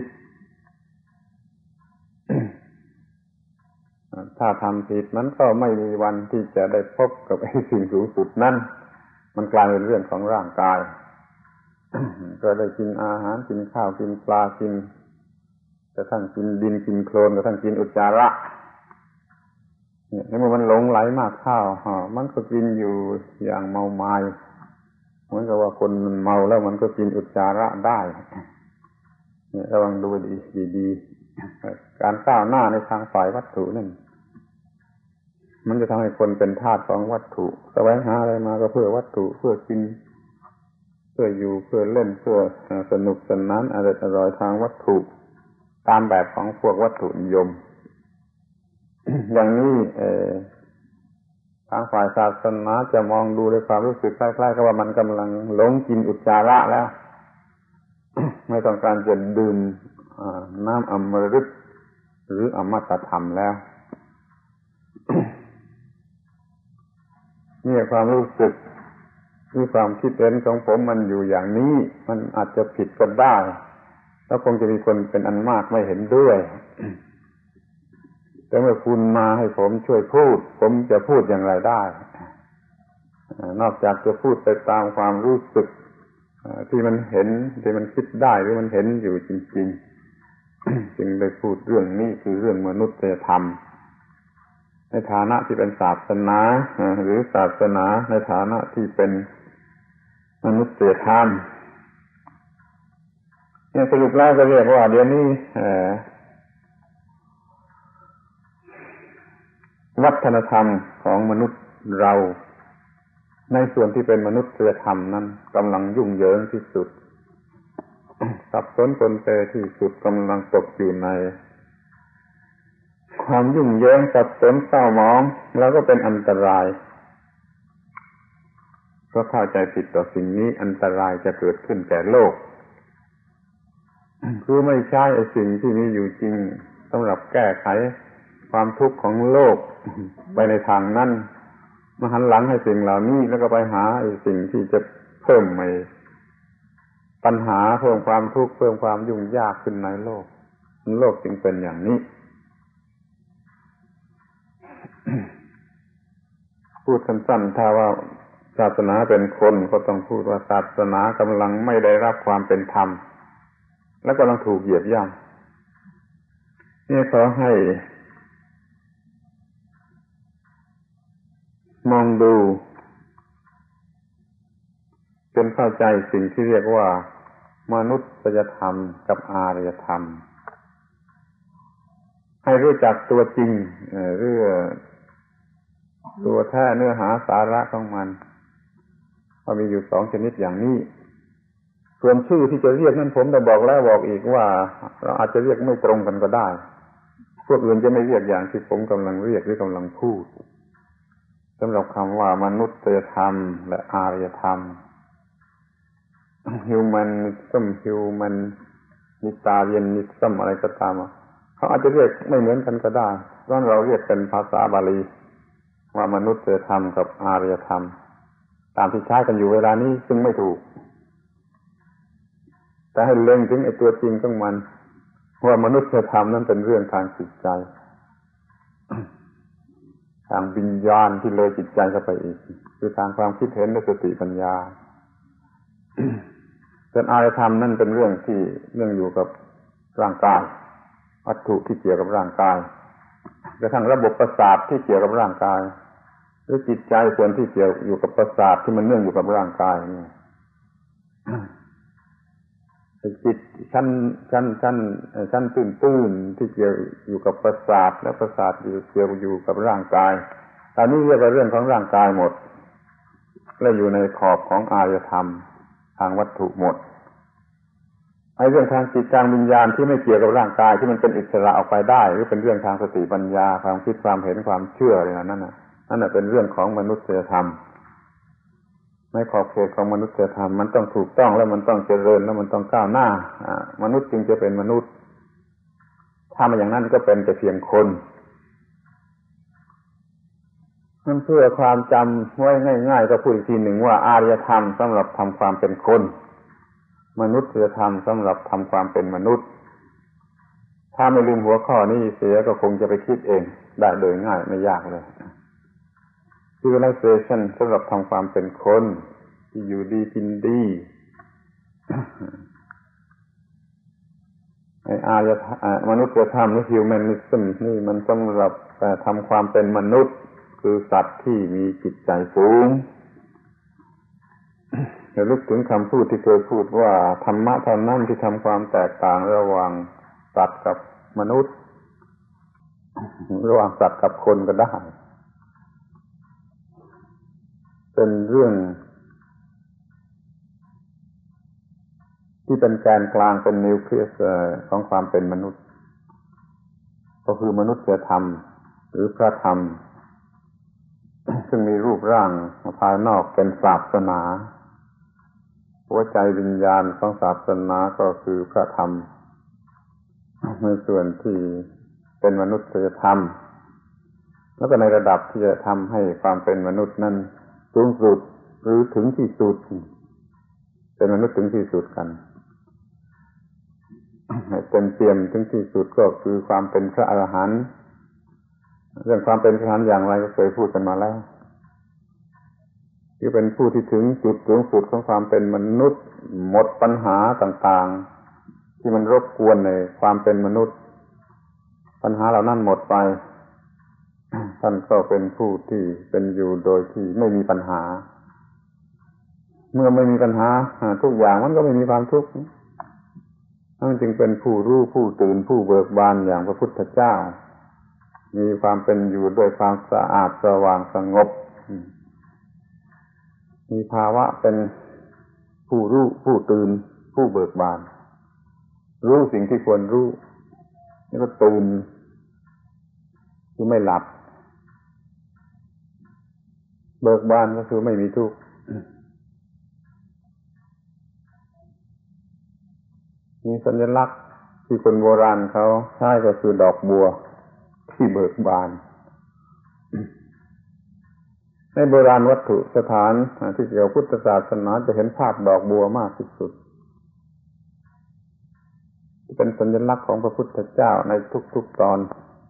ถ้าทำผิดมันก็ไม่มีวันที่จะได้พบกับไอ้สิ่งสูงสุดนั้นมันกลายเป็นเรื่องของร่างกาย ก็ได้กินอาหารกินข้าวกินปลากินกระทั่งกินดินกินโคลนกระทั่งกินอุจจาระเนี่ยเมื่อมันหลงไหลมากข้าวมันก็กินอยู่อย่างเมาไม้เหมือนกับว่าคนมันเมาแล้วมันก็กินอุจจาระได้เนี่ยระวังดูดีการก้าวหน้าในทางฝ่ายวัตถุนั่นมันจะทำให้คนเป็นทาสของวัตถุแสวงหาอะไรมาก็เพื่อวัตถุเพื่อกินเพื่ออยู่เพื่อเล่นเพื่อสนุกสนานอร่อยทางวัตถุตามแบบของพวกวัตถุนิยม อย่างนี้ทางฝ่ายศาสนาจะมองดูด้วยความรู้สึกคล้ายๆกับว่ามันกำลังหลงกินอุจจาระแล้ว ไม่ต้องการจะดื่มน้ำอมฤตหรืออมตะธรรมแล้ว นี่ความรู้สึกมีความคิดเห็นของผมมันอยู่อย่างนี้มันอาจจะผิดก็ได้แล้วคงจะมีคนเป็นอันมากไม่เห็นด้วย แต่เมื่อคุณมาให้ผมช่วยพูดผมจะพูดอย่างไรได้นอกจากจะพูดไปตามความรู้สึกที่มันเห็นที่มันคิดได้หรือมันเห็นอยู่จริงๆ จึงได้พูดเรื่องนี้คือเรื่องมนุษยธรรมในฐานะที่เป็นศาสนาหรือศาสนาในฐานะที่เป็นมนุษยธรรมเนี่ยสรุปแล้วก็เรียกว่าเดี๋ยวนี้วัฒนธรรมของมนุษย์เราในส่วนที่เป็นมนุษยธรรมนั้นกำลังยุ่งเหยิงที่สุดสับสนปนเปที่สุดกำลังตกอยู่ในความยุ่งเหยิงสับสนเศร้าหมองแล้วก็เป็นอันตรายเพราะเข้าใจผิดต่อสิ่งนี้อันตรายจะเกิดขึ้นแก่โลกคือไม่ใช่ไอ้สิ่งที่มีอยู่จริงสำหรับแก้ไขความทุกข์ของโลกไปในทางนั้นมาหันหลังให้สิ่งเหล่านี้แล้วก็ไปหาไอ้สิ่งที่จะเพิ่มปัญหาเพิ่มความทุกข์เพิ่มความยุ่งยากขึ้นในโลกจึงเป็นอย่างนี้ พูดสั้นๆถ้าว่าศาสนาเป็นคนก็ต้องพูดว่าศาสนากำลังไม่ได้รับความเป็นธรรมและกำลังถูกเหยียบย่ำนี่ขอให้มองดูจนเข้าใจสิ่งที่เรียกว่ามนุษยธรรมกับอารยธรรมให้รู้จักตัวจริงเรื่องตัวแท้เนื้อหาสาระของมันก็มีอยู่สองชนิดอย่างนี้ส่วนชื่อที่จะเรียกนั้นผมได้บอกแล้วบอกอีกว่าเราอาจจะเรียกไม่ตรงกันก็ได้พวกอื่นจะไม่เรียกอย่างที่ผมกำลังเรียกหรือกำลังพูดสำหรับคำว่ามนุษยธรรมและอารยธรรม humanism อะไรก็ตามเขาอาจจะเรียกไม่เหมือนกันก็ได้เพราะเราเรียกเป็นภาษาบาลีว่ามนุษยธรรมกับอารยธรรมตามที่ใช้กันอยู่เวลานี้ซึ่งไม่ถูกแต่ให้เล็งถึงไอ้ตัวจริงของมันว่ามนุษยธรรมนั้นเป็นเรื่องทางจิตใจทางวิญญาณที่เลยจิตใจเข้าไปอีกคือทางความคิดเห็นและสติปัญญาส่วนอารยธรรมนั่นเป็นเรื่องที่เรื่องอยู่กับร่างกายวัตถุที่เกี่ยวกับร่างกายกระทั่งระบบประสาทที่เกี่ยวกับร่างกายหรือจิตใจส่วนที่เกี่ยวอยู่กับประสาทที่มันเนื่องอยู่กับร่างกายนี่จิตชั้นตื้นๆที่เกี่ยวอยู่กับประสาทและประสาทเกี่ยวอยู่กับร่างกายตอนนี้เรียกว่าเรื่องของร่างกายหมดและอยู่ในขอบของอารยธรรมทางวัตถุหมดไอ้เรื่องทางจิตทางวิญญาณที่ไม่เกี่ยวกับร่างกายที่มันเป็นอิสระออกไปได้หรือเป็นเรื่องทางสติปัญญาความคิดความเห็นความเชื่ออะไรนั่นน่ะเป็นเรื่องของมนุษยธรรมในขอบเขตของมนุษยธรรมมันต้องถูกต้องแล้วมันต้องเจริญแล้วมันต้องก้าวหน้ามนุษย์จึงจะเป็นมนุษย์ถ้าไม่อย่างนั้นก็เป็นแต่เพียงคนนั่นเพื่อความจำไว้ง่ายๆก็พูดอีกทีหนึ่งว่าอารยธรรมสำหรับทำความเป็นคนมนุษยธรรมสำหรับทำความเป็นมนุษย์ถ้าไม่ลืมหัวข้อนี้เสียก็คงจะไปคิดเองได้โดยง่ายไม่ยากเลย civilization สำหรับทำความเป็นคนที่อยู่ดีกินดีมนุษยธรรมหรือ humanism นี่มันสำหรับทำความเป็นมนุษย์คือสัตว์ที่มีจิตใจสูงจะลึกถึงคำพูดที่เคยพูดว่าธรรมะเท่านั้นที่ทำความแตกต่างระหว่างสัตว์กับมนุษย์ระหว่างสัตว์กับคนก็ได้เป็นเรื่องที่เป็นแกนกลางเป็นนิวเคลียสของความเป็นมนุษย์ก็คือมนุษยธรรมหรือพระธรรมซึ่งมีรูปร่างภายนอกเป็นศาสนาหัวใจวิญญาณของศาสนาก็คือพระธรรมในส่วนที่เป็นมนุษยธรรมแล้วก็ในระดับที่จะทำให้ความเป็นมนุษย์นั้นสูงสุดหรือถึงที่สุดเป็นมนุษย์ถึงที่สุดกันให้เต็มเปี่ยมถึงที่สุดก็คือความเป็นพระอรหันต์เรื่องความเป็นพระอรหันต์อย่างไรก็เคยพูดกันมาแล้วคือเป็นผู้ที่ถึงจุดสูงสุดของความเป็นมนุษย์หมดปัญหาต่างๆที่มันรบกวนในความเป็นมนุษย์ปัญหาเหล่านั้นหมดไปท่านก็เป็นผู้ที่เป็นอยู่โดยที่ไม่มีปัญหาเมื่อไม่มีปัญหาทุกอย่างมันก็ไม่มีความทุกข์นั่นจึงเป็นผู้รู้ผู้ตื่นผู้เบิกบานอย่างพระพุทธเจ้ามีความเป็นอยู่ด้วยความสะอาดสว่างสงบมีภาวะเป็นผู้รู้ผู้ตื่นผู้เบิกบานรู้สิ่งที่ควรรู้แล้วก็ตื่นคือไม่หลับเบิกบานก็คือไม่มีทุกข์มีสัญลักษณ์ที่คนโบราณเขาใช้ก็คือดอกบัวที่เบิกบานในโบราณวัตถุสถานที่เกี่ยวกับพุทธศาสนาจะเห็นภาพดอกบัวมากที่สุดเป็นสัญลักษณ์ของพระพุทธเจ้าในทุกๆตอน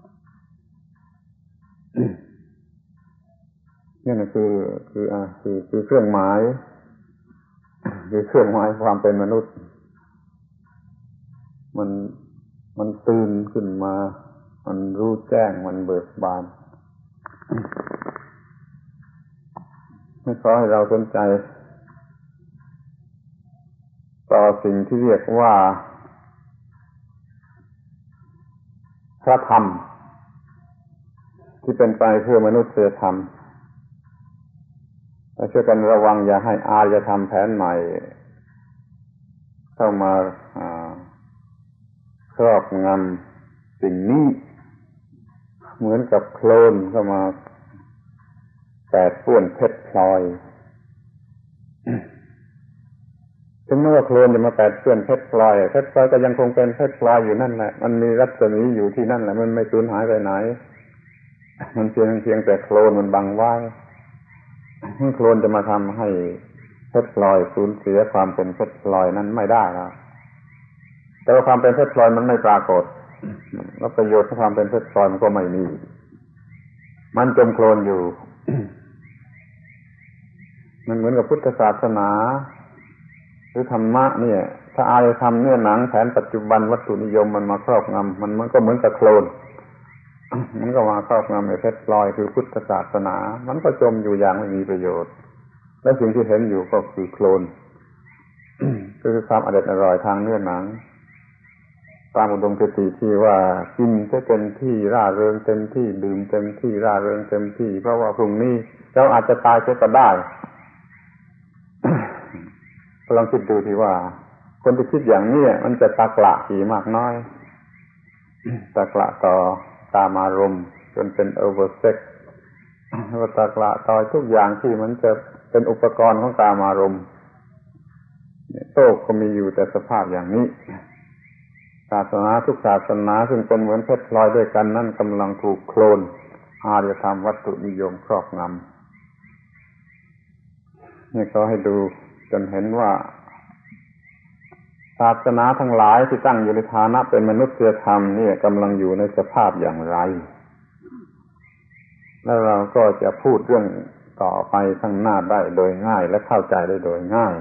นี่นะคือเครื่องหมายคือเครื่องหมายความเป็นมนุษย์มันตื่นขึ้นมามันรู้แจ้งมันเบิกบานขอให้เราสนใจต่อสิ่งที่เรียกว่าพระธรรมที่เป็นไปเพื่อมนุษยธรรมและช่วยกันระวังอย่าให้อารยธรรมแผนใหม่เข้ามาครอบงำสิ่งนี้เหมือนกับโคลนเข้ามาแปดเปื้อนเพชรพลอยถึงแม้ว่าโคลนจะมาแปดเปื้อนเพชรพลอยเพชรพลอยก็ยังคงเป็นเพชรพลอยอยู่นั่นแหละมันมีรัศมีอยู่ที่นั่นแหละมันไม่สูญหายไปไหนมันเพียงแต่โคลนมันบังไว้โคลนจะมาทำให้เพชรพลอยสูญเสียความเป็นเพชรพลอยนั้นไม่ได้แล้วแต่ว่าความเป็นเพชรพลอยมันไม่ปรากฏแล้วประโยชน์ของความเป็นเพชรพลอยมันก็ไม่มีมันจมโคลนอยู่ มันเหมือนกับพุทธศาสนาหรือธรรมะเนี่ยถ้าอารยธรรมเนื้อหนังแผนปัจจุบันวัตถุนิยมมันมาครอบงำมันก็เหมือนกับโคลน มันก็มาครอบงำในเพชรพลอยคือพุทธศาสนามันก็จมอยู่อย่างไม่มีประโยชน์และสิ่งที่เห็นอยู่ก็คือโคลน คือความอร่อยทางเนื้อหนังตามอุดมคติที่ว่ากินจะเต็มที่ร่าเริงเต็มที่ดื่มเต็มที่ร่าเริงเต็มที่เพราะว่าพรุ่งนี้เราอาจจะตายก็ได้ ลองคิดดูทีว่าคนที่คิดอย่างนี้มันจะตากละกี่มากน้อย ตากละต่อกามารมณ์จนเป็นโอเวอร์เซ็กซ์ว่าตากละต่อทุกอย่างที่มันจะเป็นอุปกรณ์ของกามารมณ์โลกก็มีอยู่แต่สภาพอย่างนี้ศาสนาทุกศาสนาซึ่งเป็นเหมือนเพชรพลอยด้วยกันนั่นกำลังถูกโคลนอารยธรรมวัตถุนิยมครอบงำนี่เขาให้ดูจนเห็นว่าศาสนาทั้งหลายที่ตั้งอยู่ในฐานะเป็นมนุษยธรรมนี่กำลังอยู่ในสภาพอย่างไรแล้วเราก็จะพูดเรื่องต่อไปข้างหน้าได้โดยง่ายและเข้าใจได้โดยง่าย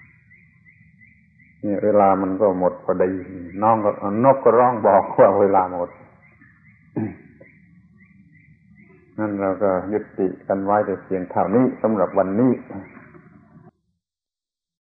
นี่เวลามันก็หมดพอดีนกก็ร้องบอกว่าเวลาหมด นั่นเราก็ยุติกันไว้แต่เพียงเท่านี้สำหรับวันนี้